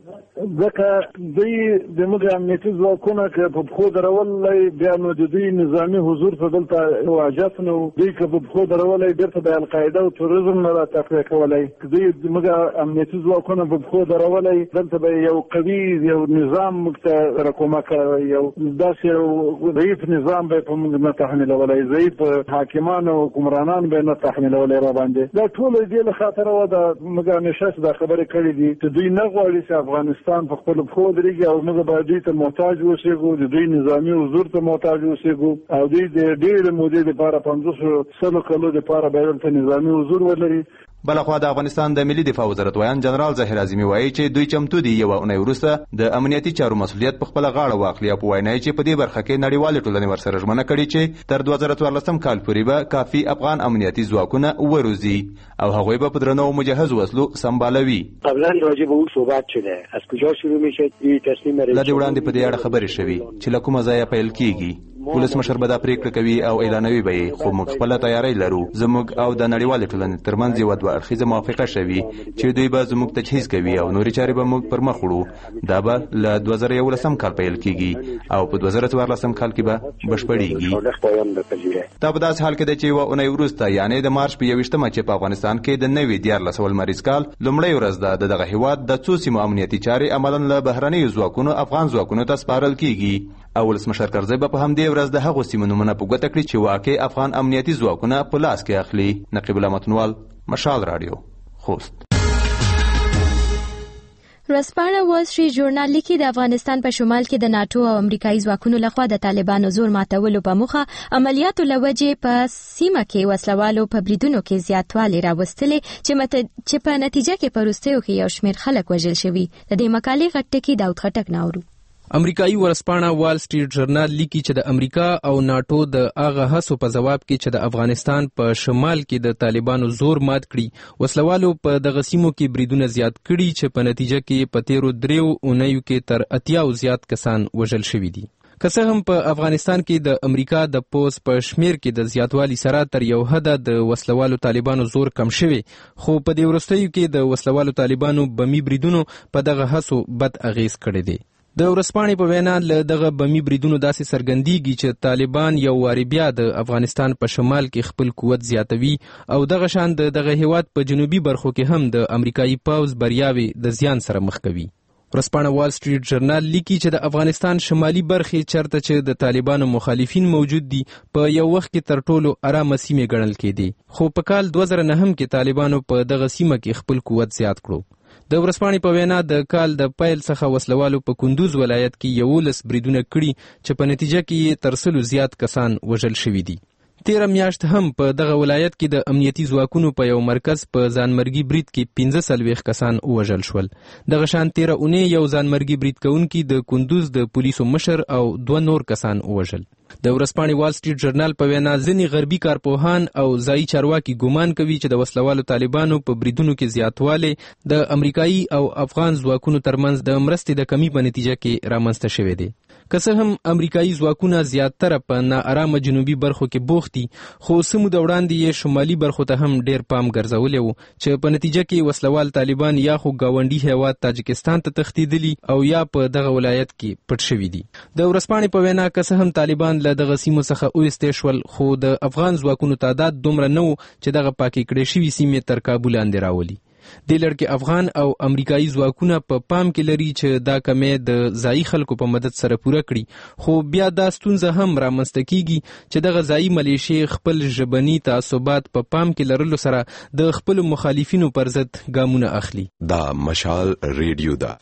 ځکه دوی د موږ امنیتي ځواکونه که په پښو درولای بیا نو د دوی نظامي حضور ته دلته یو حاجت نه و. دوی که په پښو درولای بیرته د القاعده او تروریزم نه را تقویه کولی. دوی موږ امنیتي ځواکونه په پښو درولای دلته به یو قوي یو نظام موږ ته راکومه کوي، یو داسې یو ضعیف نظام به په موږ نه تحمیلولی، ضعیف حاکمان او حکمرانان به نه تحمیلولی را باندې. دا ټول دې له خاطره و د موږ همیشه دا خبرې کړې دي چې دوی نه غواړي چې افغانستان په خپلو پښو ودرېږي او موږ باید دوی ته محتاج اوسېږو، د دوی نظامي حضور ته محتاج اوسېږو او دوی د ډېرې مودې دپاره 500 کلو دپاره باید دلته نظامي حضور ولري.
بلخوا د افغانستان د ملي دفاع وزارت ویان جنرال ظاهر اعظمي وایي چې دوی چمتو دي یوه اونۍ وروسته د امنیتي چارو مسؤلیت په خپله غاړه واخلي او په وینا یې چې په دې برخه کې نړیوالې ټولنې ورسره ژمنه کړې چې تر 2014 کال پورې به کافي افغان امنیتي ځواکونه وروزي او هغوی به په درنو مجهز وسلو سمبالوي.
قبلا راجع به اون صحبت شده از کجا شروع میشه این تصمیم
له دې وړاندې په دې اړه خبرې شوي چې له کومه ځایه پیل کیږي. پولیس مشر به دا پریکړه کوي او اعلانوي به یې، خو موږ خپله تیاری لرو. زموږ او د نړیوالې ټولنې ترمنځ یوه 2 اړخیزه موافقه شوي چې دوی به زموږ تجهیز کوي او نورې چارې به موږ پر مخ وړو. دا به له 2011 کال پیل کیږي او په 2014 کال کې به بشپړیږي. دا په داسې حال کې ده چې یوه اونۍ وروسته یعنې د مارچ په 21 چې په افغانستان کې د نوي 14 لمریز کال لومړۍ ورځ ده د دغه هیواد د څو سیمو امنیتي چارې عملاً له بهرنیو ځواکونو افغان ځواکونو ته سپارل کیږي. او ولسمشر کرزی به په همدې ورځ د هغو سیمو نومونه په ګوته کړي چې واقع افغان امنیتي ځواکونه په لاس کې اخلي. نقیب الله متونوال، مشال راډیو، خوست.
ورځپاڼه وال سټریټ ژورنال لیکي د افغانستان په شمال کې د ناتو او امریکایي ځواکونو لخوا د طالبانو زور ماتولو په موخه عملیاتو لوجې په سیمه کې وسلوالو په بریدونو کې زیاتوالی راوستلې چې په نتیجه کې په وروستیو کې یو شمېر خلک وژل شوي. د دې مقالې غټ ټکی داود خټک ناورو.
امریکایي ورځپاڼه وال سټریټ ژورنال لیکي چې د امریکا او ناتو د هغه هڅو په ځواب کې چې د افغانستان په شمال کې د طالبانو زور مات کړي، وسلوالو په دغه سیمو کې بریدونه زیات کړي چې په نتیجه کې په تیرو 3 اونیو کې تر 80 زیات کسان وژل شوي دي. که څه هم په افغانستان کې د امریکا د پوز په شمیر کې د زیاتوالي سره تر یو حده د وسلوالو طالبانو زور کم شوی، خو په دې وروستیو کې د وسلوالو طالبانو بمي بریدونو په دغه هڅو بد اغیز کړی دی. د ورځپاڼې په وینا له دغه بمي بریدونو داسې څرګندېږي چې طالبان یو واري بیا د افغانستان په شمال کې خپل قوت زیاتوي او دغه شان د دغه هیواد په جنوبي برخو کې هم د امریکایي پوځ بریاوې د زیان سره مخ کوي. ورځپاڼه وال سټریټ ژورنال لیکي چې د افغانستان شمالي برخې چرته چې د طالبانو مخالفین موجود دي په یو وخت کې تر ټولو آرامه سیمې ګڼل کېدې، خو په کال 2009 کې طالبانو په دغه سیمه کې خپل قوت زیات کړو. د ورځپاڼې په وینا د کال د پیل څخه وسلوالو په کندوز ولایت کې 11 بریدونه کړي چې په نتیجه کې تر 100 زیات کسان وژل شوي دي. 13 میاشت هم په دغه ولایت کې د امنیتي ځواکونو په یو مرکز په ځانمرګي برید کې 45 کسان وژل شول. دغه شان 13 اونۍ یو ځانمرګي برید کوونکي د کندوز د پولیسو مشر او 2 نور کسان وژل. د ورځپاڼې وال سټریټ ژورنال په وینا ځینې غربي کارپوهان او ځایي چارواکي ګمان کوي چې د وسلوالو طالبانو په بریدونو کې زیاتوالی د امریکایي او افغان ځواکونو ترمنځ د مرستې د کمی په نتیجه کې رامنځته شوی دی. که څه هم امریکایي ځواکونه زیاتره په ناارامه جنوبي برخو کې بوخت دي، خو څه موده وړاندې یې شمالي برخو ته هم ډیر پام ګرځولی و چې په نتیجه کې وسلوال طالبان یا خو ګاونډي هیواد تاجکستان ته تښتېدلي او یا په دغه ولایت کې پټ شوي دي. د ورځپاڼې په وینا که څه هم طالبان له دغه سیمو څخه وایستې شول، خو د افغان ځواکونو تعداد دومره نه و چې دغه پاکې کړې شوي سیمې تر کابو لاندې راولي. دې لړ کې افغان او امریکایي ځواکونه په پام کې لري چې دا کمی د ځایي خلکو په مدد سره پوره کړي، خو بیا دا ستونزه هم رامنځته کیږي چې دغه ځایي ملیشې خپل ژبني تعصبات په پام کې لرلو سره د خپلو مخالفینو پر ضد ګامونه اخلي.
دا مشال ریډیو ده.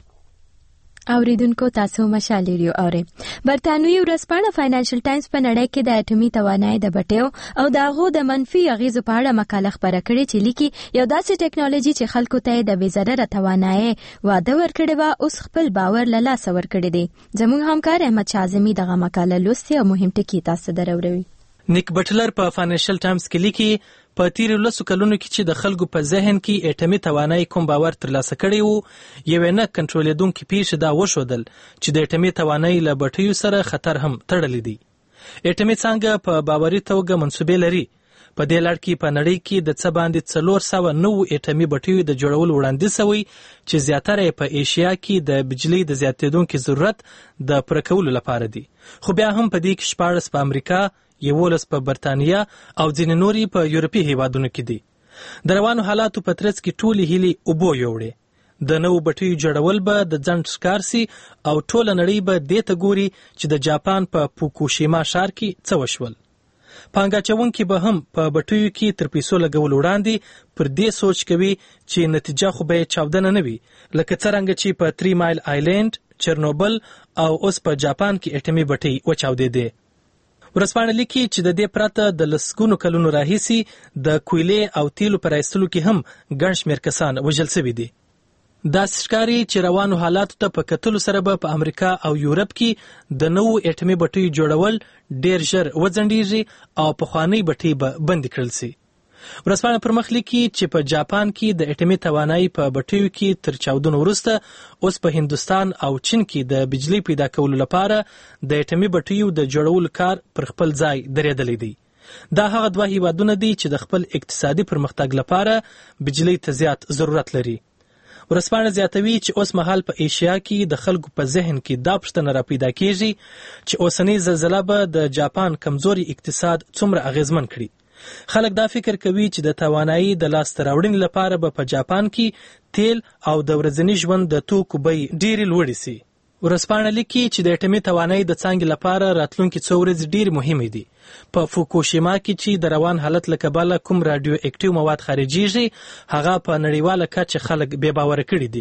اوریدونکو تاسو مشال ریډیو اورئ. برتانوي ورځپاڼه فاینانشل ټایمز په نړۍ کې د اټومي توانایي د بټیو او د هغو د منفي اغیزو په اړه مقاله خپره کړې چې لیکي یو داسې ټیکنالوژي چې خلکو ته د بې ضرره توانایي وعده ورکړې وه اوس خپل باور له لاسه ورکړی دی. زموږ همکار احمد شاه اعظمي دغه مقاله لوستې او مهم ټکي تاسو دروروي.
نیک بټلر په فاینانشل ټایمز کې لیکي په تیرو 10 کلونو کې چې د خلکو په ذهن کې اټومي توانایي کوم باور ترلاسه کړی وو، یو نه کنټرولېدونکې پیښې دا وښودل چې د اټومي توانایي له بټیو سره خطر هم تړلی دی. اټومي څانګه په باوري توګه منسوبې لري. په دې لړ کې په نړۍ کې د څه باندې 409 اټومي بټیو د جوړولو وړاندیز شوی چې زیاتره په ایشیا کې د بجلی د زیاتېدونکي ضرورت د پوره کولو لپاره دي، خو بیا هم په دې کې 14 په امریکا، 11 په برتانیا او ځینې نورې په یورپي هیوادونو کې دي. د روانو حالاتو په ترڅ کې ټولې هیلې اوبو یوړې. د نوو بټیو جوړول به د ځنډ ښکار سي او ټوله نړۍ به دې ته ګوري چې د جاپان په فوکوشیما ښار کې څه وشول. پانګه اچوونکي به هم په بټیو کې تر پیسو لګولو وړاندې پر دې سوچ کوي چې نتیجه خو به یې چاودنه نه وي، لکه څرنګه چې په 3 مایل آیلینډ، چرنوبل او اوس په جاپان کې اټومي بټۍ وچاودېدې. ورځپاڼه لیکي چې د دې پرته د لسګونو کلونو راهیسې د کویلې او تیلو پر ایستلو کې هم ګڼ شمېر کسان وژل شوي دي. داسې ښکاري چې روانو حالاتو ته په کتلو سره به په امریکا او یورپ کې د نوو اټومي بټیو جوړول ډیر ژر وځنډېږي او پخوانۍ بټۍ به بندې کړل شي. ورځپاڼه پر مخ لیکي چې په جاپان کې د اټومي توانایي په بټیو کې تر چاودنو وروسته اوس په هندوستان او چین کې د بجلی پیدا کولو لپاره د اټومي بټیو د جوړولو کار پر خپل ځای درېدلی دی. دا هغه 2 هیوادونه دي چې د خپل اقتصادي پرمختګ لپاره بجلی ته زیات ضرورت لري. ورځپاڼه زیاتوي چې اوس مهال په ایشیا کې د خلکو په ذهن کې دا پوښتنه راپیدا کیږي چې اوسنۍ زلزله به د جاپان کمزوري اقتصاد څومره اغیزمن کړي. خلک دا فکر کوي چې د توانایي د لاسته راوړنې لپاره به په جاپان کې تیل او د ورځني ژوند د توکو بیې ډېرې لوړې سي. ورځپاڼه لیکي چې د اټومي توانایي د څانګې لپاره راتلونکي 2 ورځې ډېرې مهمې دي. په فوکوشیما کې چې د روان حالت له کبله کوم راډیو اکټیو مواد خارجيږي، هغه په نړیواله کچه خلک بې باوره کړي دي.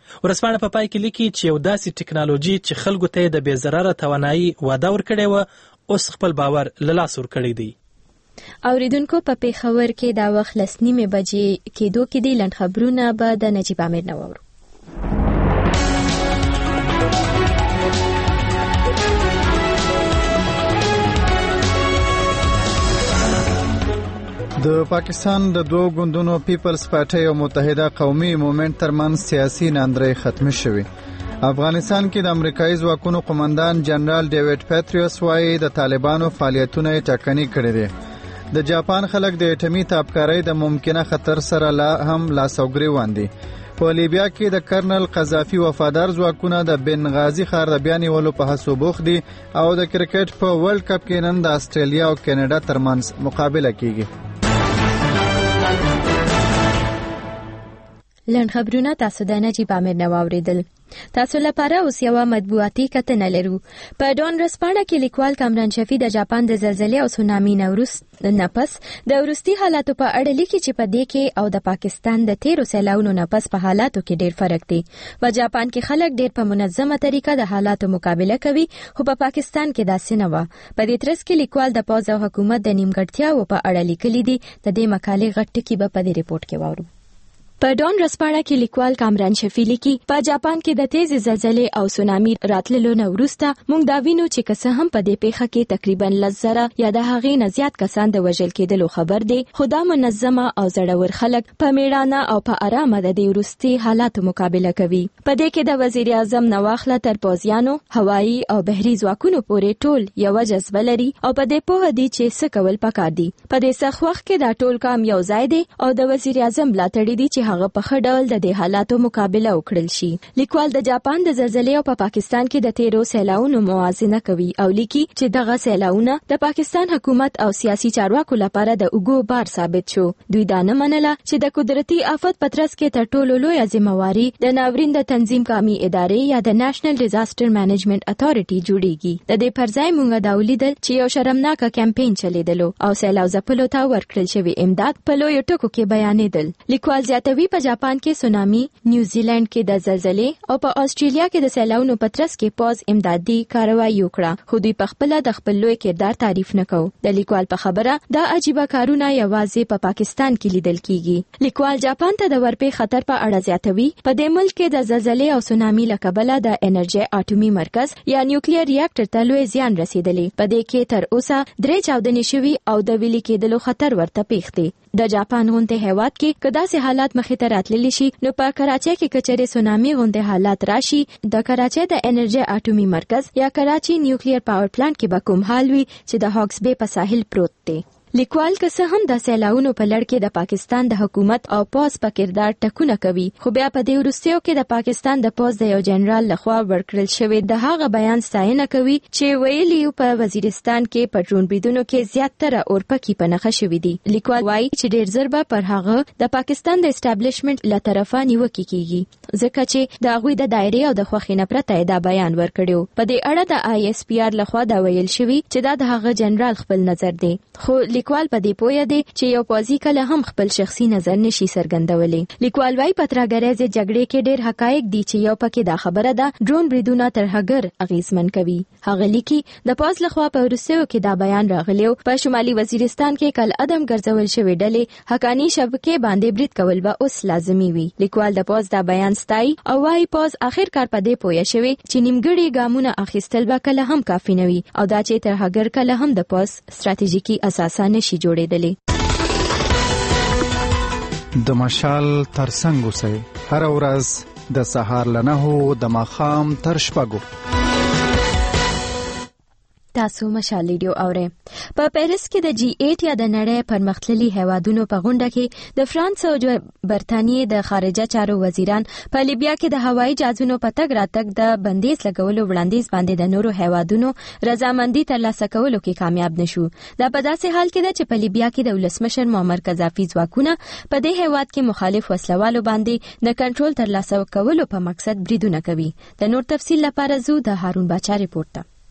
ورځپاڼه په پای کې لیکي چې یو داسې ټکنالوژي چې خلکو ته د بې ضرره توانایي وعده ورکړې وه اوس خپل باور له لاسه ورکړی دی.
اوریدونکو په پیښور کې دا وخت 9:30 بجې کېدو کې دي. لنډ خبرونه به د نجیب امیر نه واورو.
د پاکستان د دوو ګوندونو پیپلز پارټي او متحده قومي موومنټ ترمنځ سیاسي ناندرۍ ختمه شوې. افغانستان کې د امریکایي ځواکونو قومندان جنرال ډیوډ پیټریوس وايي د طالبانو فعالیتونه ټاکنی کړي دي. د جاپان خلک د اټومي تابکارۍ د ممکنه خطر سره لا هم لاسوګری واندي. په لیبیا کې د کرنل قذافي وفادار ځواکونه د بنغازي ښار د بیا نیولو په هڅو بوخت دي او د کرکټ په ورلد کپ کې نن د استرالیا او کینیډا ترمنځ مقابله کیږي.
لنډ خبرونه تاسو د نجیب امیر نه واوریدل. تاسو لپاره اوس یو مطبوعاتي کتنه لرو. په ډون رسپانه کې لیکوال کامران شفیع د جاپان د زلزلې او سونامي نفس د وروستي حالاتو په اړه لیکي چې په دې کې او د پاکستان د تیرو سیلاونو نفس په حالاتو کې ډیر فرق دی. په جاپان کې خلک ډیر په منظمه طریقه د حالاتو مقابله کوي خو په پاکستان کې داسې نه و. په دې ترڅ کې لیکوال د پوز او حکومت د نیمګړتیاو په اړه لیکلي دي. د دې مقالې غټ ټکي به په دې ریپورت کې واورو. په ډون رسپاڼه کې لیکوال کامران شفیع لیکي په جاپان کې د تیز زلزلې او سونامي راتللو نه وروسته موږ دا وینو چې که څه هم په دې پیښه کې تقریبا 10,000 یا د هغې نه زیات کسان د وژل کېدلو خبر دي خو دا منظمه او زړور خلک په میړانه او په آرامه د دې وروستي حالاتو مقابله کوي. په دې کې د وزیر اعظم نواخله تر پوځیانو هوایي او بحري ځواکونو پورې ټول یو جذبه لري او په دې پوهه دي چې څه کول پکار دي. په دې سخت وخت کې دا ټول کام یو ځای دی او د وزیر اعظم ملاتړي دي چې هغه په ښه ډول د دې حالاتو مقابله وکړل شي. لیکوال د جاپان د زلزلې او په پاکستان کې د تیرو سیلاونو موازنه کوي او لیکي چې دغه سیلاونه د پاکستان حکومت او سیاسي چارواکو لپاره د اوږو بار ثابت شو. دوی دا نه منله چې د قدرتي آفت په ترڅ کې تر ټولو لویه ذمہواري د ناورین د تنظیم قومي ادارې یا د نېشنل ډیزاستر مینجمنت اتھارټي جوړیږي. د دې پر ځای موږ دا ولیدل چې یو شرمناک کمپاین چلیدلو او سیلاب ځپلو ته ورکړل شوی امداد په لویو ټکو کې بیانېدل. لیکوال زیاتوي په جاپان کې سونامي، نیوزیلند کې د زلزلې او په استرالیا کې د سیلاونو په ترڅ کې پوز امدادي کاروایی وکړه خو دوی په خپل د خپل لوی کردار تعریف نکوه. د لیکوال په خبره دا عجیبه کارونه یوازې په پاکستان کې لیدل کیږي. لیکوال جاپان ته د ورپې خطر په اړه زیاتوي. په دې ملک کې د زلزلې او سونامي له کبله د انرژي اټومي مرکز یا نیوکلیر ریاکټر ته لوی زیان رسیدلی. په دې کې تر اوسه 3 چاودنې شوي او د ویلي کېدلو خطر ورته پیښ دی. د جاپان غونډه هیواد کې کدا سه حالات مخې ته راتللی شي نو په کراچۍ کې کچره سونامي غونډه حالات راشي د کراچۍ د انرژي اټومي مرکز یا کراچۍ نیوکلیر پاور پلانټ کې به کوم حال وي چې د هاکس بے په ساحل پروت دی. لیکوال که څه هم د سیلاونو په لړ کې د پاکستان د حکومت او پوز په کردار ټکونه کوي خو بیا په دې وروستیو کې د پاکستان د پوز د یو جنرال لخوا ورکړل شوی د هغه بیان ستاینه کوي چې ویلي په وزیرستان کې په ډرون بریدونو کې زیاتره اورپکي په نښه شوی دي. لیکوال وایي چې ډیر زر به پر هغه د پاکستان د اسټابلیشمنت له طرفه نیوکه کیږي ځکه چې د هغوی د دایره او د خوښۍ نه پرته دا بیان ورکړیو. په دې اړه د ISPR لخوا دا ویل شوی چې دا د هغه جنرال خپل نظر دی خو لیکوال په دې پوهه دی چې یو پوځي کله هم خپل شخصي نظر نشي څرګندولی. لیکوال وايي په ترهګریزې جګړې کې ډېر حقایق دي چې یو پکې دا خبره ده ډرون بریدونه ترهګر اغیزمن کوي. هغه لیکي د پوز لخوا په وروستیو کې دا بیان راغلیو په شمالي وزیرستان کې کل عدم ګرځول شوی ډلې حقانی شبکې باندې برید کول به اوس لازمي وي. لیکوال د پوز دا بیان ستایي او وايي پوز اخر کار په دې پوهه شوی چې نیمګړي ګامونه اخیستل به کله هم کافي نه وي او دا چې ترهګر کله هم د پوز ستراتیژیکي اساسا نشي جوړېدلی.
د مشال ترڅنګ اوسئ هر ورځ د سهار له 9 د ماښام تر 6.
تاسو مشال ریډیو اورئ. په پیرس کې د G8 یا د نړۍ پرمختللي هیوادونو په غونډه کې د فرانس او برتانیې د خارجه چارو وزیران په لیبیا کې د هوایي جهازونو په تګ راتګ د بندیز لګولو وړاندیز باندې د نورو هیوادونو رضامندي ترلاسه کولو کې کامیاب نشو. دا په داسې حال کې ده چې په لیبیا کې د ولسمشر معمر قذافي ځواکونه په دې هیواد کې مخالف وسلوالو باندې د کنټرول ترلاسه کولو په مقصد بریدونه کوي. د نور تفصیل لپاره زو د هارون باچا ریپورت ته.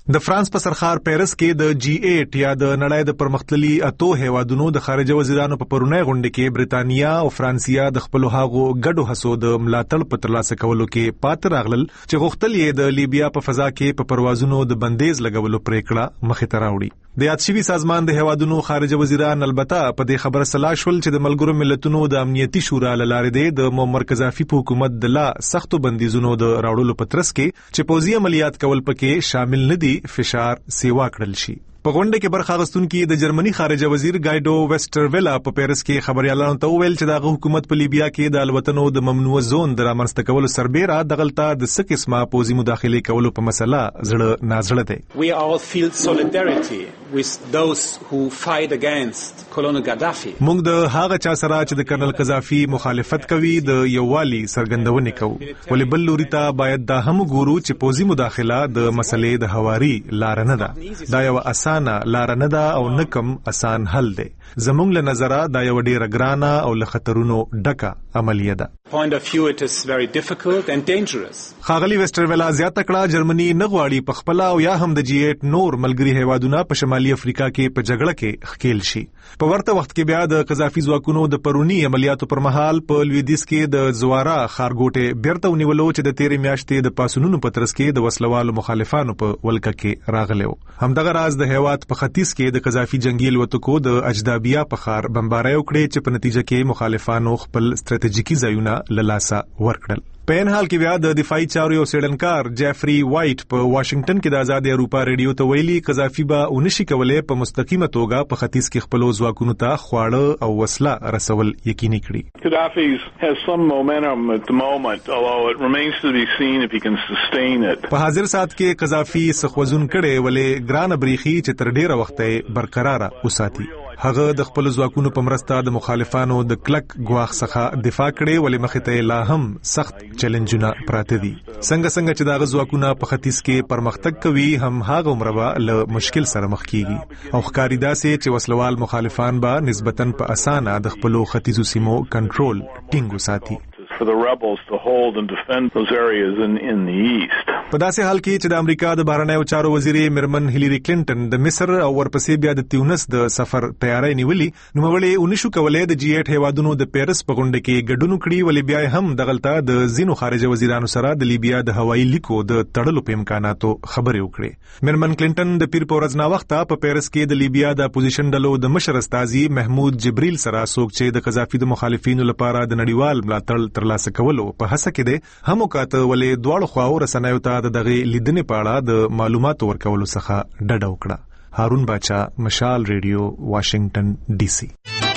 د فرانس په سرخار پیرس کې د G8 یا د نړۍ د پرمختللي اتو هیوادونو د خارجه وزیرانو په پرونی غونډه کې برتانیا او فرانسیا د خپل هاغو ګډو هڅو د ملاتړ په ترلاسه کولو کې پاتې راغلل چې غوښتل یې د لیبیا په فضا کې په پروازونو د بندیز لګولو پریکړه مخې ته راوړي. د یاد شوي سازمان د هیوادونو خارجه وزیران البته په دې خبره سلا شول چې د ملګرو ملتونو د امنیتي شورا له لارې د معمر قذافي په حکومت د لا سختو بندیزونو د راوړلو په ترڅ کې چې پوځي عملیات کول پکې شامل نه دي فشار سیوا کړل شي. په غونډه کې برخه اخیستونکي د جرمني خارجه وزیر ګایډو ویسټرویلا په پیرس کې خبريالانو ته وویل چې دغه حکومت په لیبیا کې د الوتنو د ممنوع زون د رامنځته کولو سربېره دغلطه د څه قسمه پوځي مداخله کولو په مسله زړه نازړه دی.
We all feel solidarity with those who fight against Colonel Gaddafi.
موږ د هغه چا سره چې د کرنل قذافي مخالفت کوي د یووالي څرګندونه کوو. ولې بل لوري ته باید دا هم ګورو چې پوځي مداخله د مسلې د هواري لار نه ده. دا یو لار نه ده او نه کم آسان حل دی. زموږ له نظره دا یو ډیره ګرانه او له خطرونو ډکه عملیه ده.
Point of view it is very difficult and dangerous.
خاغلی ویسټرویلا زیاته کړه جرمني نه غواړي په خپل او یا هم د G8 نور ملګری هیوادونه په شمالي افریقا کې په جګړه کې ښکیل شي. په ورته وخت کې بیا د قذافي ځواکونو د پرونی عملیاتو پر مهال په لویدیځ کې د زوارا خارګوټه بیرته ونیولو چې د تیرې میاشتې د پاسونونو په ترڅ کې د وسلوالو مخالفانو په ولکه کې راغلو. همدغه راز د هیواد په ختیځ کې د قذافي جنگي الوتکو د اجدابیا په خار بمبارۍ وکړې چې په نتیجه کې مخالفانو خپل ستراتیژیکي ځایونه للاسه ورکړل. په ان حال کې بیا د دفاعي چارو یو سیډنکار جیفري وایټ په واشنگټن کې د آزاد اروپا ریډیو ته ویلي قذافي به اونشي کولای په مستقیمه توګه په ختیځ کې خپل ځواکونو ته خواړه او وسله رسول یقیني کړي.
Gaddafi has some momentum at the moment, although it remains to be seen if he can sustain it.
په حاضر سات کې قذافي سخوزون کړي ولې ګران بریخي چې تر ډیره وخته برقراره وساتي. هغه د خپل ځواکونو په مرسته د مخالفانو د کلک ګواښ څخه دفاع کړي ولې مخې ته لا هم سخت چیلنجونه پراته دي. څنګه چې دغه ځواکونه په ختیځ کې پرمختګ کوي هم هغه عمره له مشکل سره مخ کیږي او ښکاری داسې چې وسلوال مخالفان به نسبتاً په اسانه د خپل ختیځو سیمو کنټرول ټینګ وساتي.
For the rebels to hold and defend those areas in the east.
په داسې حال کې چې د امریکا د بهرنیو چارو وزیرې مرمن هیلری کلینټن د مصر او ورپسې بیا د تیونس د سفر تیاری نیولې نو مغولې اونیشو کولای د G8 هیوادونو د پیرس په غونډه کې ګډون کړي ولې بیا هم دغلطه د زینو خارجه وزیرانو سره د لیبیا د هوایي لیکو د تړلو په امکاناتو خبرې وکړي. مرمن کلینټن د پیر په ورځ نا وخته په پیرس کې د لیبیا د اپوزیشن ډلو د مشر استازي محمود جبريل سره څوک چې د قذافي د مخالفینو لپاره د نړیوال ملاتړ ترلاسه کولو په هڅه کې دي هم وکاته ولې دواړو خواو رسنیو ته دغه لیدنې په اړه د معلوماتو ورکولو څخه ډډه وکړه. هارون باچا، مشال ریډیو، واشنگټن ډي سي.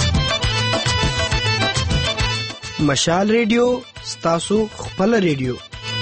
مشال ریډیو ستاسو خپل ریډیو.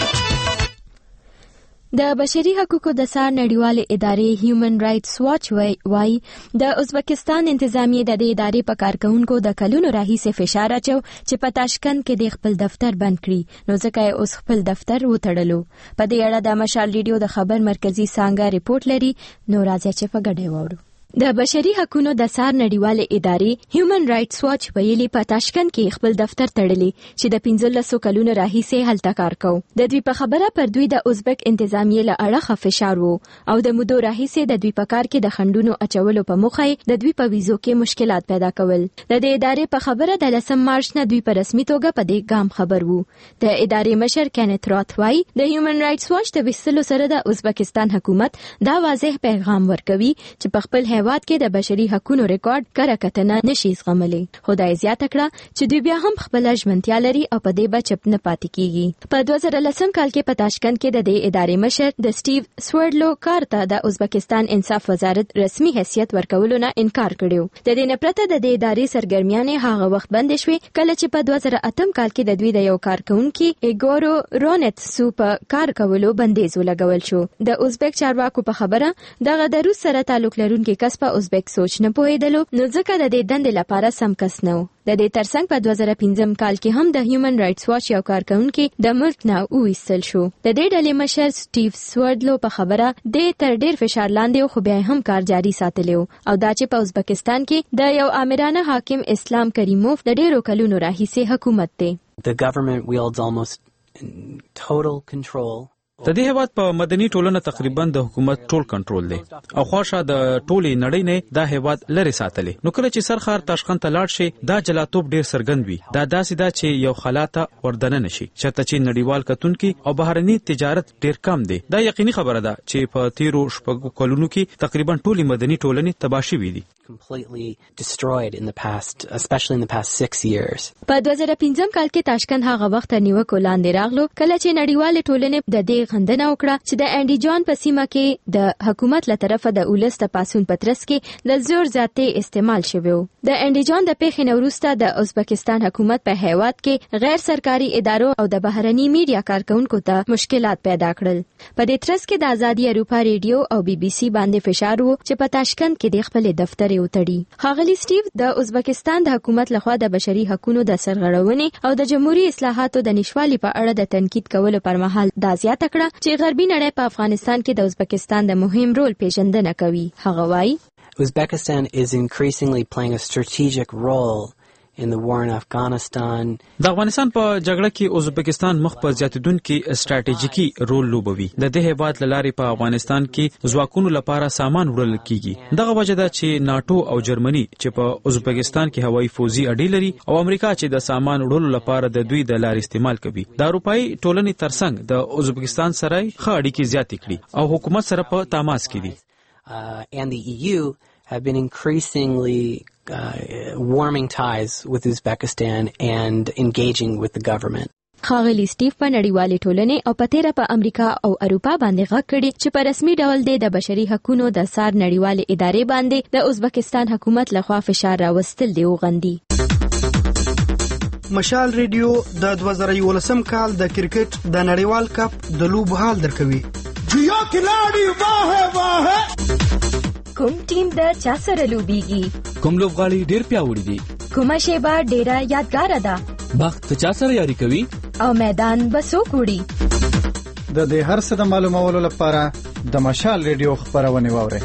د بشري حقوقو د سار نړیوالې ادارې هیومن رائټس واچ وايي د ازبکستان انتظامیه د دې ادارې په کارکونکو د کلونو راهیسې فشار اچو چې په تاشکند کې د خپل دفتر بند کړي نو ځکه یې اوس خپل دفتر وتړلو. په دې اړه د مشال ریډیو د خبر مرکزی څانګه رپورټ لري. نو راځي چې په ګډه وورو. د بشري حقوقو د سار نړیوالې ادارې هیومن رائټس واچ ویلي په تاشکند کې خپل دفتر تړلی چې د 15 کلونو راهیسې هلته کار کوي. د دوی په خبره پر دوی د ازبک انتظامیه له اړخه فشار وو او د مودو راهیسې د دوی په کار کې د خندونو اچولو په موخه د دوی په ویزو کې مشکلات پیدا کول. د دې ادارې په خبره د 10 مارچ نه دوی په رسمي توګه په دې ګام خبر وو. د ادارې مشر کینت رات وايي د هیومن رائټس واچ د وسلو سره د ازبکستان حکومت دا واضح پیغام ورکوي چې په خپل هیواد کې د بشري حقوقو ریکارډ کړه کتنه نشي زغملی. خدای زیاته کړه چې دوی بیا هم خپل ژمنتیا لري او په دې بچپ نه پاتې کیږي. په 2010 کال کې په تاشکند کې د دې ادارې مشر د سټیو سوردلو کار ته د ازبکستان انصاف وزارت رسمي حیثیت ورکولو نه انکار کړو. د دې نه پرته د دې ادارې سرګرمیانې هغه وخت بند شوې کله چې په 2008 کال کې د دوی د یو کارکونکو ایګورو رونتسو په کار کولو بندیز ولګول شو. د ازبک چارواکو په خبره دغه د روس سره تعلق لرونکي کس په ازبک سوچ نه پوهیدلو نو ځکه د دې دندې لپاره سم کس نه و. د دې ترڅنګ په 2015 کال کې هم د هیومن رائټس واچ یو کارکونکو د ملک نه وایستل شو. د دې ډلې مشر سټیو سوردلو په خبره د تر ډیر فشار لاندې خو بیا هم کار جاري ساتلیو او دا چې په ازبکستان کې د یو آمرانه حاکم اسلام کریموف د ډیرو کلونو راهیسې حکومت دی.
The government wields almost total control د دې هیواد په مدني ټولنه تقریبا د حکومت ټول کنټرول دی او خاصه د ټولې نړۍ نه دا هیواد لري ساتلی. نو کله چې سرخار تاشقند ته لاړ شي دا جلاتوب ډیر سرګند وي. دا داسې دا چې یو خلاته وردنه نشي چېرته چې نړیوال کتونکي او بهرني تجارت ډیر کم دی. دا یقیني خبره ده چې په تیرو شپږو کلونو کې تقریبا ټولې مدني ټولنې تباه شوې دي.
completely destroyed in the past, especially in the past 6 years.
په 2015 کال کې تاشقند هغه وخت نیوکو لاندې راغلو کله چې نړیوال ټولنې د دې غندنه وکړه چې د انډي جان په سیمه کې د حکومت له طرفه د اولس د پاسون پترس کې د زور زیاتې استعمال شوی و. د انډي جان د پیښې نه وروسته د ازبکستان حکومت په هیواد کې غیر سرکاري ادارو او د بهرني میډیا کارکونکو ته مشکلات پیدا کړل. په دې ترڅ کې د آزادي اروپا ریډیو او بي بي سي باندې فشار وو چې په تاشقند کې د خپل دفتر وتړي. ښاغلي سټیو د ازبکستان د حکومت لخوا د بشري حقوقو د سرغړونې او د جمهوریت اصلاحاتو د نشوالي په اړه د تنقید کولو پر مهال دا زیاته کړه چې غربي نړۍ په افغانستان کې د ازبکستان د مهم رول پیژندنه کوي. هغه وایي
Uzbekistan is increasingly playing a strategic role in the war in Afghanistan.
د افغانستان په جګړه کې ازبکستان مخ په زیاتیدونکو استراتیژیکي رول لوبوي. د دې هیواد لارې په افغانستان کې ځواکونو لپاره سامان وړل کیږي. دغه وجه ده چې ناتو او جرمني چې په ازبکستان کې هوایي فوزي اډې لري او امریکا چې د سامان وړلو لپاره د دوی د لارې استعمال کوي. د اروپאי ټولنې ترڅنګ د ازبکستان سره ښه اړیکې زیاتې کړي او حکومت سره په تماس کې دي.
And the EU have been increasingly warming ties with Uzbekistan and engaging with the government.
ښاغلي سټیو په نړیوالې ټولنې او په تیره په امریکا او اروپا باندې غږ کړی چې په رسمي ډول د بشري حقوقو د سار نړیوالې ادارې باندې د ازبکستان حکومت لخوا فشار راوستل دی وغندي.
مشال ریډیو د 2011 کال د کرکټ د نړیوال کپ د لوب حال درکوي.
جیو کلاڑی واه واه
کوم ټیم د چا سره لوبيږي؟
کوم لوبغاړي ډیر پیاوړي دي؟
کومه شیبه ډیره یادګار ده؟
وخت چا سره یاري کوي؟
او میدان بسو کوړي؟
د دې هر څه د معلومولو لپاره د مشال ریډیو خبرونه واورئ.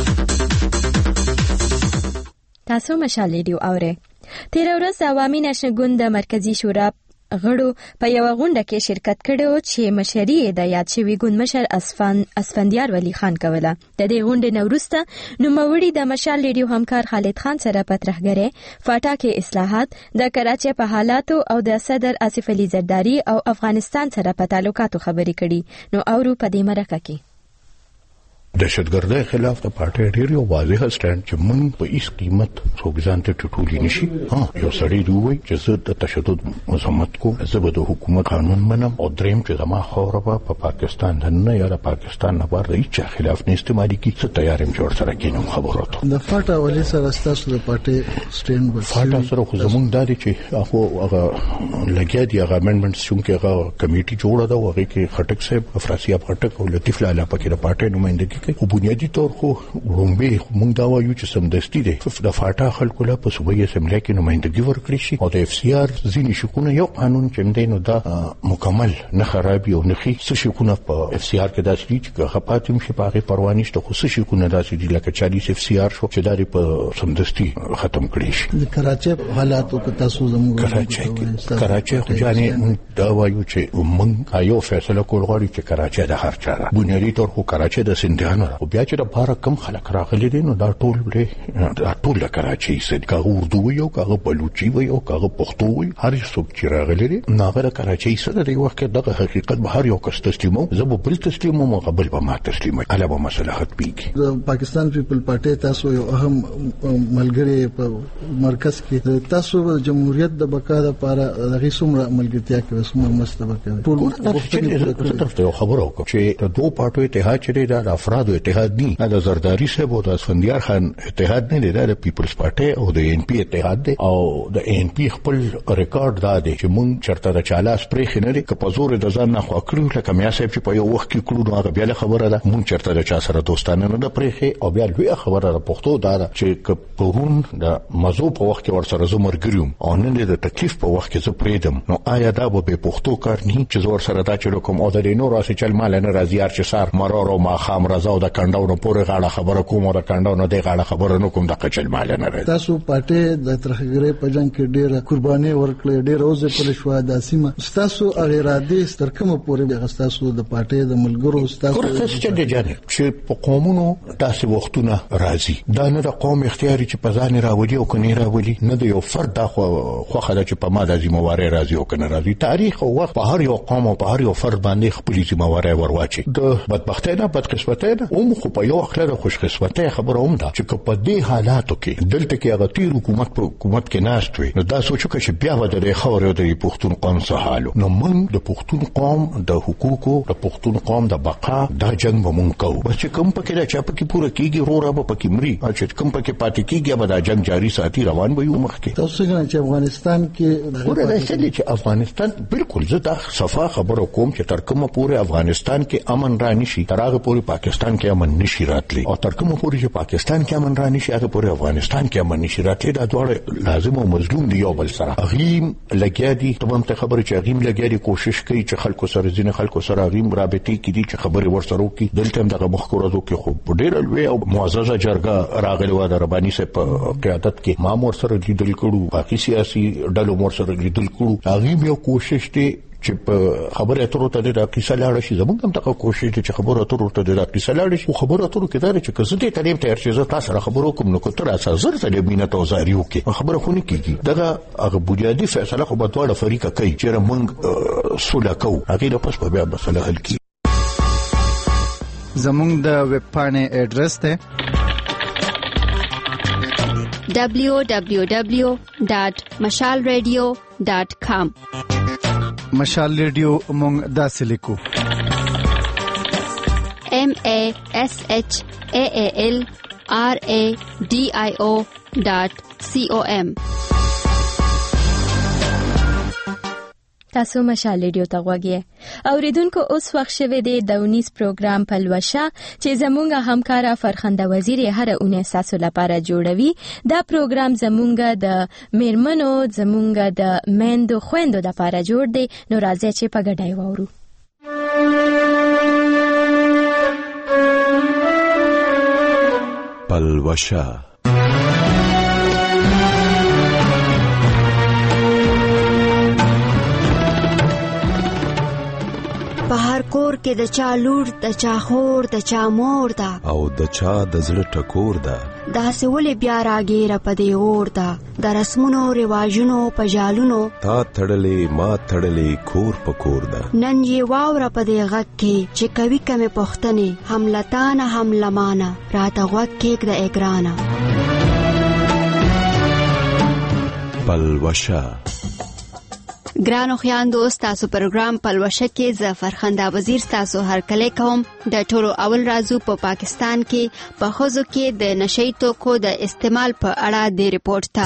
تاسو مشال ریډیو اورئ. تیر ورځ عوامي نشنه ګوند د مرکزی شورا غړو په یو غونډه کې شرکت کړو چې مشري د یاد شوی ګوند مشر اسفندیار ولی خان کوله. د دې غونډې نه وروسته نوموړي د مشال ریډیو همکار خالد خان سره په ترهګرۍ فاټا کې اصلاحات د کراچۍ په حالاتو او د صدر آصف علي زرداری او افغانستان سره په تعلقاتو خبرې کړي. نو اورو په دې مرکه کې
دهشتګردۍ خلاف د پارټۍ ډېر یو واضح سټاند چې موږ په هیڅ قیمت څوک ځان ته ټټولي نشي. یو سړی دی وایي چې زه د تشدد مذمت کوم، زه به د حکومت قانون منم او دریم چې زما خاوره به په پاکستان نه یا د پاکستان نه بهر د هیچا خلاف نه استعمالي کړي. زه تیار یم چې ورسره کینم خبرو ته.
د فاټا ولې سره ستاسو د پارټۍ سټاند به
فاټا سره خو زموږ دا دی چې هغه لګیا دي هغه امندمنټس چې هغه کمیټي جوړه ده هغه کې خټک صاحب افراسیاب خټک او لطیف لالا پکې د پارټۍ نمائندګي او بنیادی طور خو رومبه موږ دا وایو چې سمدستي دي د فاټا خلکو له په صوبایي اسمبلی کې نمائندګي ورکړي شي او د اف سی آر ځینې شکونه یو قانون چې دینو دا مکمل نه خرابي او نه خي څه شکونه په اف سی آر کې داسې دي چې خپاتم شي په هغه پروا نشته خو څه شکونه داسې دي لکه 40 اف سی آر شو چې دا په سمدستي ختم کړي شي.
د کراچۍ حالاتو کې تاسو زموږ
کراچۍ خو ځانې دا وایو چې موږ یو فیصله کول غواړو چې کراچۍ د هر چا بنیادی طور خو کراچۍ د سندهانو او بیا چې د بار کم خلک راغلي دي نو دا ټول د کراچۍ سره کاغه اردو یو کاغه بلوچي یو کاغه پښتو وي هر څوک چې راغلي دي ناغه د کراچۍ سره د وخت دغه حقیقت به هر یو کس تسلیمو زه به بل تسلیمو مقابل به ما تسلیمو اله به مسله ختميږي.
د پاکستان پیپل پارټي تاسو یو اهم ملګری په مرکز کې تاسو د جمهوریت د بقا لپاره دغه څومره ملګرتیا کوي څومره مستبه کوي ټول
ته یو خبره وکړه چې د دوه پارټو اتحاد چره د افراد اتحاد دی د زرداری صاحب او د اسفندیار خان اتحاد نه دی د پیپلز پارټي او د ان پی اتحاد دی او د ان پی خپل ریکارډ دا دی چې مونږ چرته د چالاس پرې نه لري که په زور د ځان نه خو کړو لکه میا صاحب چې په یو وخت کې کړو نو هغه بیا خبره ده مونږ چرته د چا سره دوستانه نه پرې او بیا لوی خبره ده پښتو دا چې کپورون د مزو په وخت کې ورسره زمرګریوم او نه د تکلیف په وخت کې زه پریدم نو آیا دا به پښتو کار نه چې زور سره دا چې کوم او د نور راسي چل مال نه راځي چې سار مرور او ما خام رضا د کانډاو نه پورې غاړه خبره کوم او د کانډاو نه د غاړه خبره نه کوم د قچل مال نه راځي.
تاسو پټه د ترخګری په جنگ کې ډېر قرباني ورکړې، ډېر اوزه په شو د سیمه تاسو اغیرادي سترکمه پورې تاسو د پټه د ملګرو تاسو
چې د جانب چې په قومونو تاسو وختونه راځي دا نه د قوم اختیاري چې په ځان راوړي او کني راوړي نه د یو فرد د خو خدای چې په ما د ذمہواری راځي او کنه راځي. تاریخ او وخت په هر یو قوم او په هر یو فرد باندې خپل ذمہواری ورواچي. د بدبختۍ نه بدقسمتۍ نه هم خو په یو اخلاق خوشقسمتۍ خبره هم ده چې په دې حالاتو کې دلته کې هغه تیر حکومت کې ناشت وي نو دا سوچو چې بیا به د خبرو د پښتون قوم سره حالو نو موږ د پښتون قوم د حقوقو د پښتون قوم د بقا دا جنگ به مونږ کوو. بس چې کوم پکې دا چا پکې پوره کیږي رورا به پکې مري او چې کوم پکې پاتې کیږي به دا جنگ جاری ساتي روان به یو مخکې.
تاسو څنګه چې افغانستان کې
ورته راځي چې افغانستان بالکل زه دا صفه خبرو کوم چې تر کومه پوره افغانستان کې امن را نشي تر هغه پوره پاکستان کې امن نشي راتلی او تر کومه پوره چې پاکستان کې امن را نشي هغه پوره افغانستان کې امن نشي راتلی. دا ډول لازم او مظلوم دی یو بل سره اغیم لګیا دي تمام ته خبره چې اغیم لګیا دي کوشش کوي چې خلکو سره ځینې خلکو سره اغیم رابطې کړي چې خبره ورسره وکړي. دلته دغه مخکورو کې خو ډېر لوی او معززه جرګه راغلی و د رباني صاحب په قیادت کې ما مور سره لیدل کړو باقي سیاسي ډلو مور سره لیدل کړو. اغیم یو کوشش دی چې په خبره اترو ته د قصه لاړ شي زموږ هم دغه کوشش دي چې خبره اترو ته د قصه لاړ شي. خبره اترو کې دا چې کزه دې تعلیم ته ارشي زه تاسو سره خبرو کوم نو کتر اساسر ته مینه توزاریو کې خبره خو نه کیږي. دغه هغه بنیادی فیصله خو به ټول فریقه کوي چې موږ سوله کوو هغه د پس په بیا مسله حل کی.
زموږ د ویب پاڼې ایډریس ته
www.mashalradio.com
مشال ریډیو مونږ داسې لیکو
MASHALRADIO.com.
تاسو مشال ریډیو ته غوږی اوریدونکو اوس وخت شوه دی د 19 پروګرام پلوشه چې زمونږه همکارا فرخنده وزیر هر اونۍ تاسو لپاره جوړوي. دا پروګرام زمونږه د میرمنو زمونږه د میندو خويندو لپاره جوړ دی. نو راځي چې په ګډه وورو.
پلوشه
په هر کور کې د چا لور د چا خور د چا مور ده
او د چا د زړه ټکور ده.
داسې ولې بیا راګیره په دې اور ده د رسمونو رواجونو په جالونو
تا تړلې ما تړلې کور په کور ده.
نن یې واوره په دې غږ کې چې کوي کمې پوښتنې هم لتانه هم لمانه راته غوږ کېږده اګرانه.
پلوشه
ګرانو خویندو تاسو پروګرام پلوشه کې ز فرخنده وزیر تاسو هر کله کوم د ټولو اول رازو په پاکستان کې په خوځو کې د نشئی توکو د استعمال په اړه د ریپورت ته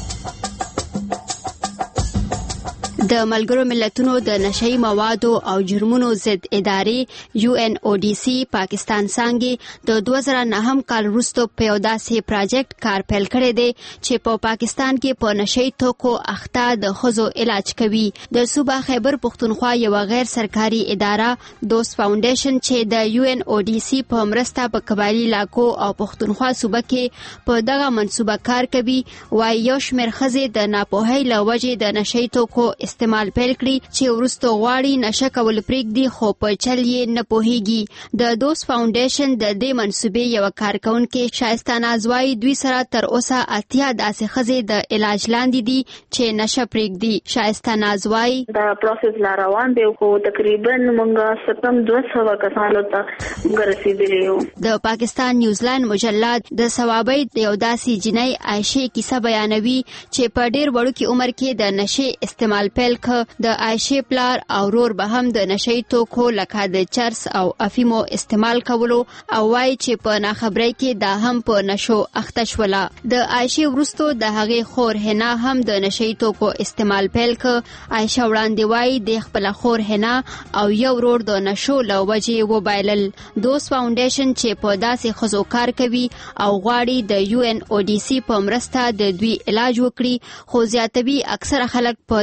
د ملګرو ملتونو د نشئی موادو او جرمونو ضد ادارې UNODC پاکستان څنګه د 2009 کال وروسته په یو داسې پروجیکټ کار پیل کړی دی چې په پاکستان کې په نشئی توکو اخته د خزو علاج کوي. د صوبه خیبر پختونخوا یو غیر سرکاري اداره دوست فاونډیشن چې د UNODC په مرسته په قبایلی علاقو او پختونخوا صوبه کې په دغه منصوبه کار کوي وایي یو شمېر ښځې د ناپوهۍ له وجې د نشئی توکو استعمال پیل کړي چې ورستو غواړي نشه کول پرېږدي خو په چل یې نه پوهیږي. د دوست فاونډیشن د دې منصوبې یو کارکونکې شایسته ناز وايي دوی سره تر اوسه 80 داسې ښځې د علاج لاندې دي چې نشه پرېږدي. شایسته ناز وايي
دا پروسس لا روان دی خو تقریبا موږ ستم 200 کسانو ته ورسېدلی یو. د پاکستان نیوزیلند مجلد د ثوابۍ یو داسې جنۍ عائشې کیسه بیانوي چې په ډېر وړوکي عمر کې د نشې استعمال پیل د عائشې پلار او ورور به هم د نشئی توکو لکه د چرس او افیمو استعمال کولو او وايي چې په ناخبرۍ کې دا هم په نشو اخته شوله. د عائشې وروستو د هغې خور حنا هم د نشئی توکو استعمال پیل ک. عائشہ وړاندې وايي د خپل خور حنا او یو ورور د نشو له وجې وبایلل. دوست فاونډیشن چې په داسې خزو کار کوي او غواړي د UNODC په مرسته د دوی علاج وکړي خو زیاتوي اکثره خلک په دې اړه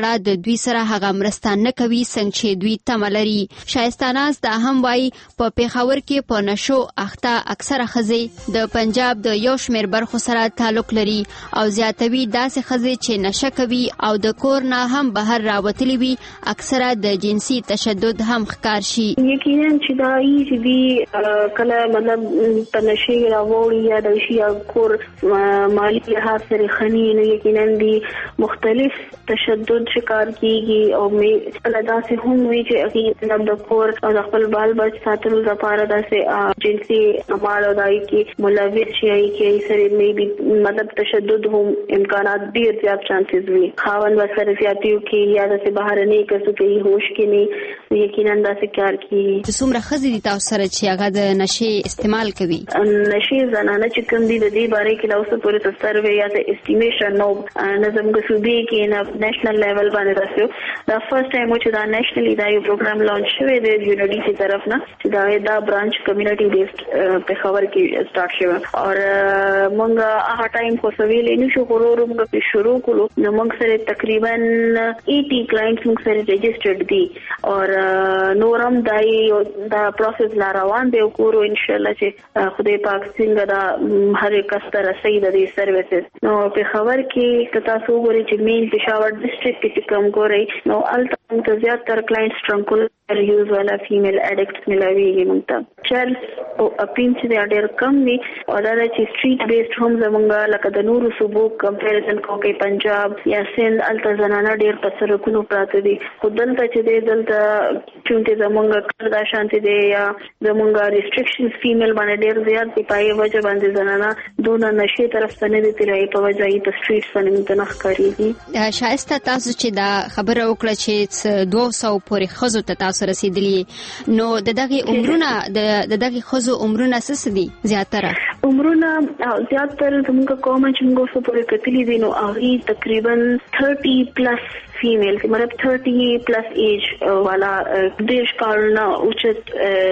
تعالی د دوی سره هغه مرسته نه کوي څنګه چې دوی تمه لري. شایسته ناز دا هم وایي په پیښور کې په نشو اخته اکثره ښځې د پنجاب د یو شمېر برخو سره تعلق لري او زیاتوي داسې ښځې چې نشه کوي او د کور نه هم بهر راوتلي وي اکثره د جنسي تشدد هم ښکار شي.
یقینا چې دا چې دی کله مطلب په نشې راوړي یا د شي کور مالی لحاظ سره خني نو یقینا دی مختلف تشدد شکار کیږي او مې کله داسې هم وي چې مطلب د کور او د خپل بال بچ ساتلو لپاره داسې جنسي اعمال او دای کې ملوث شي کې سره مې بي مطلب تشدد هم امکانات ډیر زیات چانسز وي. خاوند ورسره زیاتیو کې یا داسې بهر نه کسو کې هوش کې نه یقینا داسې کار کوي.
څومره ښځې دي تاسو سره چې هغه د نشې استعمال کوي؟
نشې زنانه چې کوم دي د دې باره کې لا اوسه پورې سروې یا اسټیمیشن نو نظم د صوبې کې نه نېشنل لیول باندې راځي. دا فرست ټایم چې دا نېشنلی دا یو پروګرام لانچ شوی دی د یونیټي کی طرف نه چې دا برانچ کمیونټي بیسډ پیښور کې سٹارټ شوی او موږ هغه ټایم خو سویل نه شو غوړو موږ شروع کړو نو موږ سره تقریبا 80 کلاینټس موږ سره رجسټرډ دي او نورم دا پروسس لا روان دی او کورو ان شاء الله چې خدای پاک څنګه دا هر کس ته رسید د سرویسز نو په خبر کې کتا سو غوري چې مین پېښور ډسټریکټ کې کوم ګوري نو الته زیات تر کلاینټس ټرانکول یوز والا فیمیل اډکټس ملاویږي موږ ته چرس او اپین چې ډېر کم وي او دا چې سټریټ بیسډ هم زمونږ لکه د نورو صوبو کمپیریزن کوي پنجاب یا سند الته زنانه ډېر په سرکونو پراته دي خو دلته چې دلته چې زمونږ کړدا شانتي دي یا زمونږ ریستریکشنز فیمیل باندې ډېر زیات دي پای وجه باندې زنانه دونه نشي طرف ته نه دي تلای په وجه یې په سټریټ باندې متنخ کاریږي.
شایسته تاسو چې دا خبره وکړه چې 200 پورې خزو ته تاسو رسیدلی نو د دغه عمرونه د دغه خزو عمرونه څه دي زیاتره
عمرونه زیاتره زموږ کوم چې موږ څه پورې کتلی دي نو هغه تقریبا 30 پلس فیمیل مطلب 30 پلس ایج والا دیش کارونه اوچت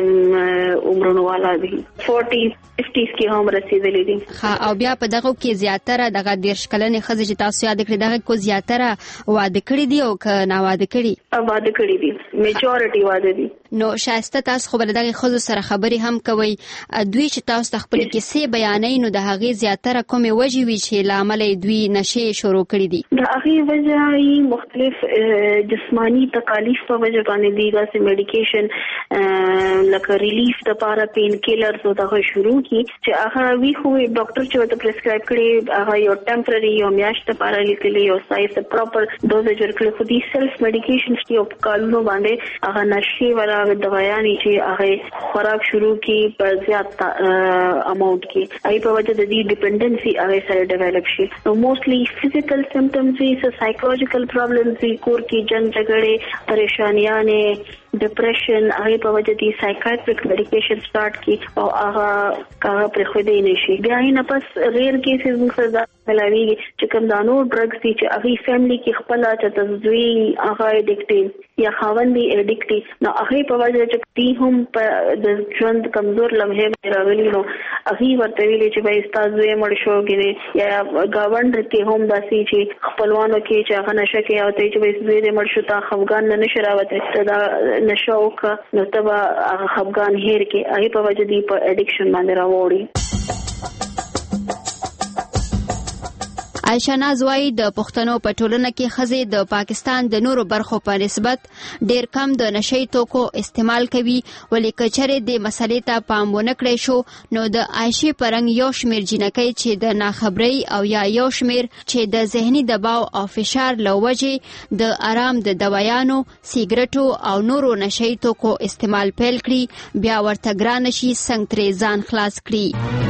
عمرونو والا دي 40 50s کې هم رسیدلی دي.
او بیا په دغه کې زیاتره دغه دیش کلنې خزې چې تاسو یاد کړی دغه کو زیاتره واده کړی دی او که نه واده کړی
واده کړی دي میجورټي واده دي.
نو شایسته تاسو خو بل دغه خزو سره خبري هم کوي دوی چې تاسو خپل کیسې بیانې نو د هغه زیاتره کومه وجې وی چې لامل دوی نشې شروع کړی دي.
د هغه وجې مختلف جسمانی تکالیف په وجه باندې دي داسې میډیکیشن لکه ریلیف د پاره پین کیلرز او دغه شروع کی چې هغه وی خو ډاکټر چې وته پرسکرایب کړي هغه یو ټمپرری یو میاشت لپاره لیکلي او سایز پراپر ډوزیج ورکړي خو دي سیلف میډیکیشنز کې او کالونو باندې هغه نشي ولا دوايانې چې هغه خوراک شروع کی په زیات اماونت کې ای په وجه د دې ډیپندنسي هغه سره ډیولپ شي نو موستلی فزیکل سمپټمز وي سایکولوژیکل پرابلمز وي کور کې جنگ جګړې پریشانیاں ډیپریشن هغه په وجه دي سایکیاټریک میډیکیشن سٹارټ کی او هغه پر خو دې نشي بیا نه پس ریئر کیسز مخزا ملاویږي چې کوم دانو ډرګز دي چې هغه فیملی کې خپل چې تزوی هغه اډیکټیو یا خاوندې اډیکټیو نو هغه په وجه چې تی هم په د ژوند کمزور لمحه راغلي نو هغه ورته ویلي چې به استاد یې مړ شو کې یا گاوند کې هم داسي چې خپلوانو کې چې هغه نشه کې او ته چې به زوی مړ شو تا افغان نه شراوته دا نشوک نو تبا افغان هیر کې هغه په وجه دی په اډیکشن باندې راوړي.
عائشہ ناز وايي د پښتنو په ټولنه کې ښځې د پاکستان د نورو برخو په نسبت ډېر کم د نشي توکو استعمال کوي ولې کچره د مسلې ته پام ونه کړی شو نو د عائشې پرنګ یو شمیر جنکۍ چې د ناخبرۍ او یا یو شمیر چې د ذهني دباو او فشار لوجې د آرام د دوايانو سیګریټو او نورو نشي توکو استعمال پیل کړي بیا ورته ګران شي څنګه ترې ځان خلاص کړي.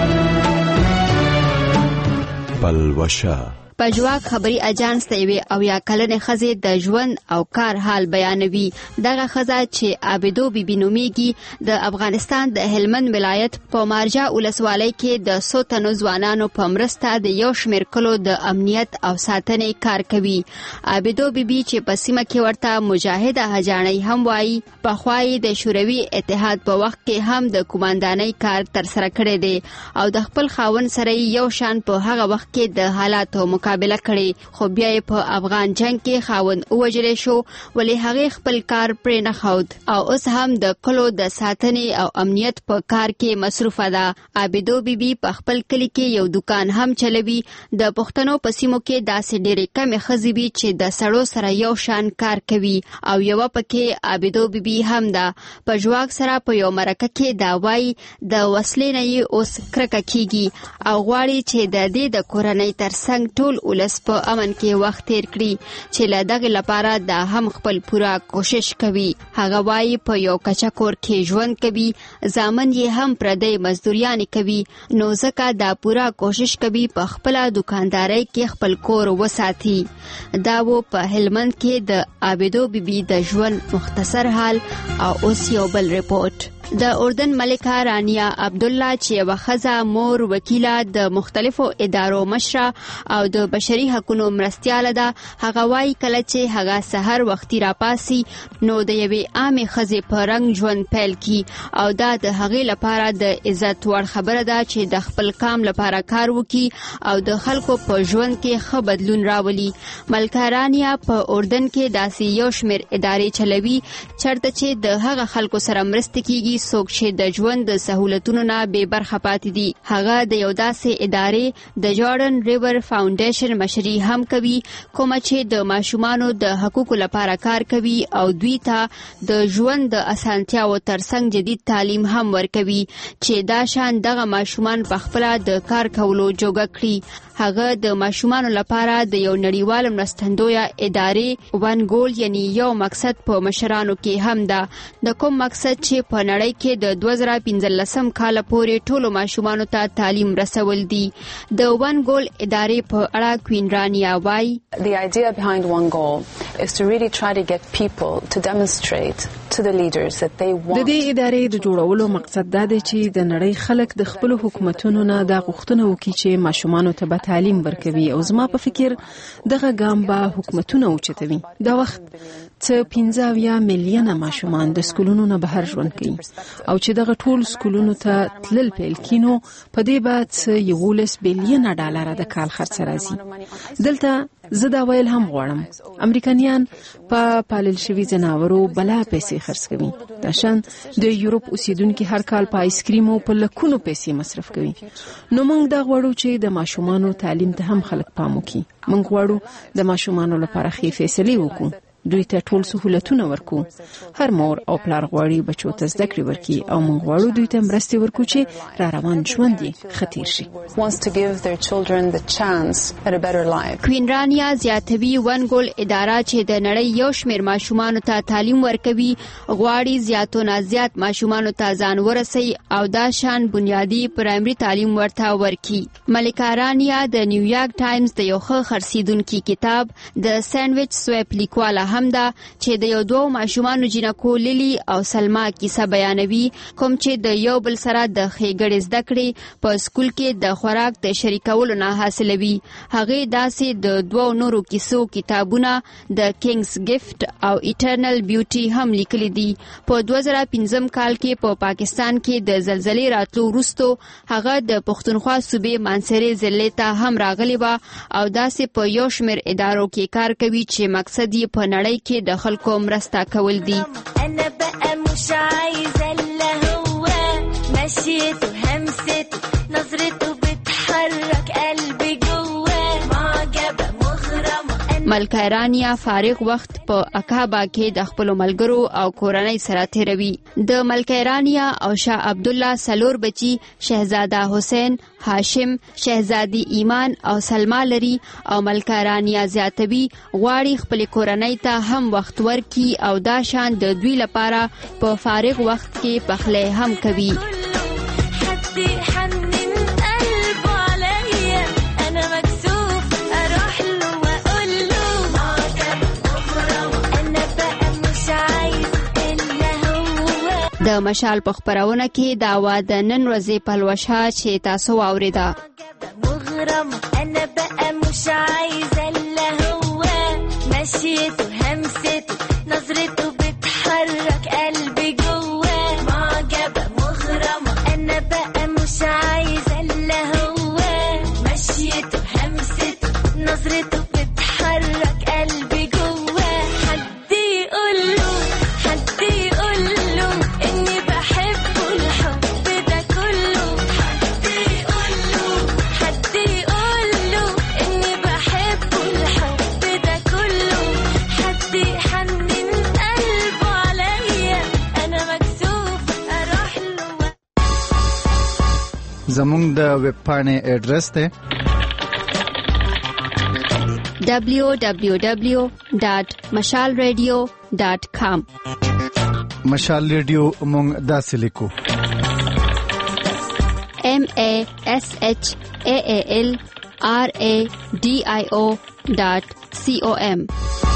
پلوشه
پجواک خبري اجانس ته وی او یا کلنې خزې د ژوند او کار حال بیانوي دغه خزه چې عابدو بیبي نوميږي د افغانستان د هلمند ولایت په مارجا ولسوالۍ کې د 100 تنو ځوانانو په مرسته د یو شمېر کلو د امنیت او ساتنې کار کوي. عابدو بیبي چې په سیمه کې ورته مجاهده حجانۍ هم وایي په خوای د شوروي اتحاد په وخت کې هم د کمانډانۍ کار تر سره کړی دی او د خپل خاون سره یو شان په هغه وخت کې د حالاتو مقابله کړې، خو بیا یې په افغان جنگ کې خاوند ووژل شو، ولې هغه خپل کار پرې نه ښود او اوس هم د کلو د ساتنې او امنیت په کار کې مصروفه ده. عابدو بیبي په خپل کلی کې یو دکان هم چلوي. د پښتنو په سیمو کې داسې ډېرې کمې ښځې وي چې د سړو سره یو شان کار کوي او یوه پکې عابدو بیبي هم ده. په ژواک سره په یو مرکه کې دا وایي د وسلې نه یې اوس کرکه کیږي او غواړي چې د دې د کورنۍ ترڅنګ ټول ولس په امن کې وخت تیر کړي چې له دغې لپاره دا هم خپل پوره کوشش کوي. هغه وایي په یو کچه کور کې ژوند کوي، زامن یې هم پردی مزدوریانې کوي، نو ځکه دا پوره کوشش کوي په خپله دکاندارۍ کې خپل کور وساتي. دا و په هلمند کې د عابدو بیبي د ژوند مختصر حال. او اوس یو بل رپورټ. د اردن ملکه رانیا عبدالله چې یوه ښځه، مور، وکیله، د مختلفو ادارو مشره او د بشري حقونو مرستیاله ده، هغه وایي کله چې هغه سحر وختي راپاسي نو د یوې عامې ښځې په رنګ ژوند پیل کی او دا د هغې لپاره د عزت وړ خبره ده چې د خپل قام لپاره کار وکړي او د خلکو په ژوند کې ښه بدلون راولي. ملکه رانیا په اردن کې داسې یو شمېر ادارې چلوي چېرته چې د هغه خلکو سره مرسته کیږي څوک چې د ژوند د سهولتونو نه بې برخه پاتې دي. هغه د یو داسې ادارې د جارډن ریور فاونډیشن مشري هم کوي، کومه چې د ماشومانو د حقوقو لپاره کار کوي او دوی ته د ژوند د اسانتیاو ترڅنګ جدید تعلیم هم ورکوي چې دا شان دغه ماشومان په خپله د کار کولو جوګه کړي. هغه د ماشومانو لپاره د یو نړیوال مرستندویه ادارې ون ګول یعنی یو مقصد په مشرانو کې هم ده، د کوم مقصد چې په نړۍ کې د 2015 کال پورې ټولو ماشومانو ته تعلیم رسول دي. د ون ګول ادارې په اړه کوین رانیا وایي
The idea behind one goal is to really try to get people to demonstrate to the leaders that they want.
د دې ادارې د جوړولو مقصد دا دی چې د نړۍ خلک د خپل حکومتونو نه د غوښتنه وکړي چې ماشومانو ته به تعلیم ورکوي او زما په فکر دغه ګام به حکومتونه اوچتوي. دا وخت څه 15 میلیونه ماشومان د سکولونو نه بهر ژوند کوي او چې دغه ټول سکولونو ته تلل پیل کینو په دې بعد څه 11 بلین ډالر د کال خرڅ راځي. دلته زه دا ویل هم غواړم امریکایان په پالل شوي ځناورو بلا پیسې خرڅ کوي. دا شان د یورپ اوسیدونکو هر کال په آیس کریم او په لکونو پیسې مصرف کوي. نو موږ دا غواړو چې د ماشومانو تعلیم ته هم خلک پام وکړي. موږ غواړو د ماشومانو لپاره ښې فیصلې وکړو، دوی ته ټول سهولتونه ورکو. هر مور او پلار غواړي بچو ته زده کړې ورکړي او موږ غواړو دوی ته مرستې ورکړو چې را روان ژوند یې ښه تیر شي.
کوین رانیا زیاتوي ون ګول اداره چې د نړۍ یو شمېر ماشومانو ته تعلیم ورکوي غواړي زیاتو نه زیات ماشومانو ته ځان ورسوي او دا شان بنیادی پرایمري تعلیم ورته ورکړي. ملکه رانیا د نیویارک ټایمز د یو ښه خرڅېدونکي کتاب د سینډویچ سویپ لیکواله هم ده چې د یو دوه ماشومانو جنکو لیلی او سلما کیسه بیانوي کوم چې د یو بل سره د ښېګړې زده کړې په سکول کې د خوراک د شریکولو نه حاصلوي. هغې داسې د دوو نورو کیسو کتابونه د کینګز ګفت او ایټرنل بیوټي هم لیکلي دي. په 2015 کال کې په پاکستان کې د زلزلې راتلو وروستو هغه د پښتونخوا صوبې مانسرې ضلع ته هم راغلی وه او داسې په یو شمېر ادارو کې کار کوي چې مقصد یې په نړۍ کې د خلکو مرسته کول دي.
انا بقى مش عايزه الا هو مشيته همسته نظرته بتحرك قلبي جوه معجبه مغرمه.
ملکه رانیا فارغ وخت په اکابا کې د خپل ملګرو او کورنۍ سره تیروي. د ملکه رانیا او شاه عبدالله سلور بچي شهزاده حسین، هاشم، شهزادی ایمان او سلما لري او ملکه رانیا زیاتوي غواړي خپل کورنۍ ته هم وخت ورکړي او دا شان د دوی لپاره په فارغ وخت کې پخلی هم کوي. د مشال په خپرونه کې دا واده نن ورځې پلوشه چې تاسو واوریده.
مغرم انا بقى مش عايزه الا هو مشيته همسته نظرته بتحرك قلبي جوه معجبه مغرم انا بقى مش عايزه الا هو مشيته همسته
زموږ د ویب پاڼې ایډریس ته
www.mashalradio.com
مشال ریډیو مونږ داسې لیکو
MASHAALRADIO.com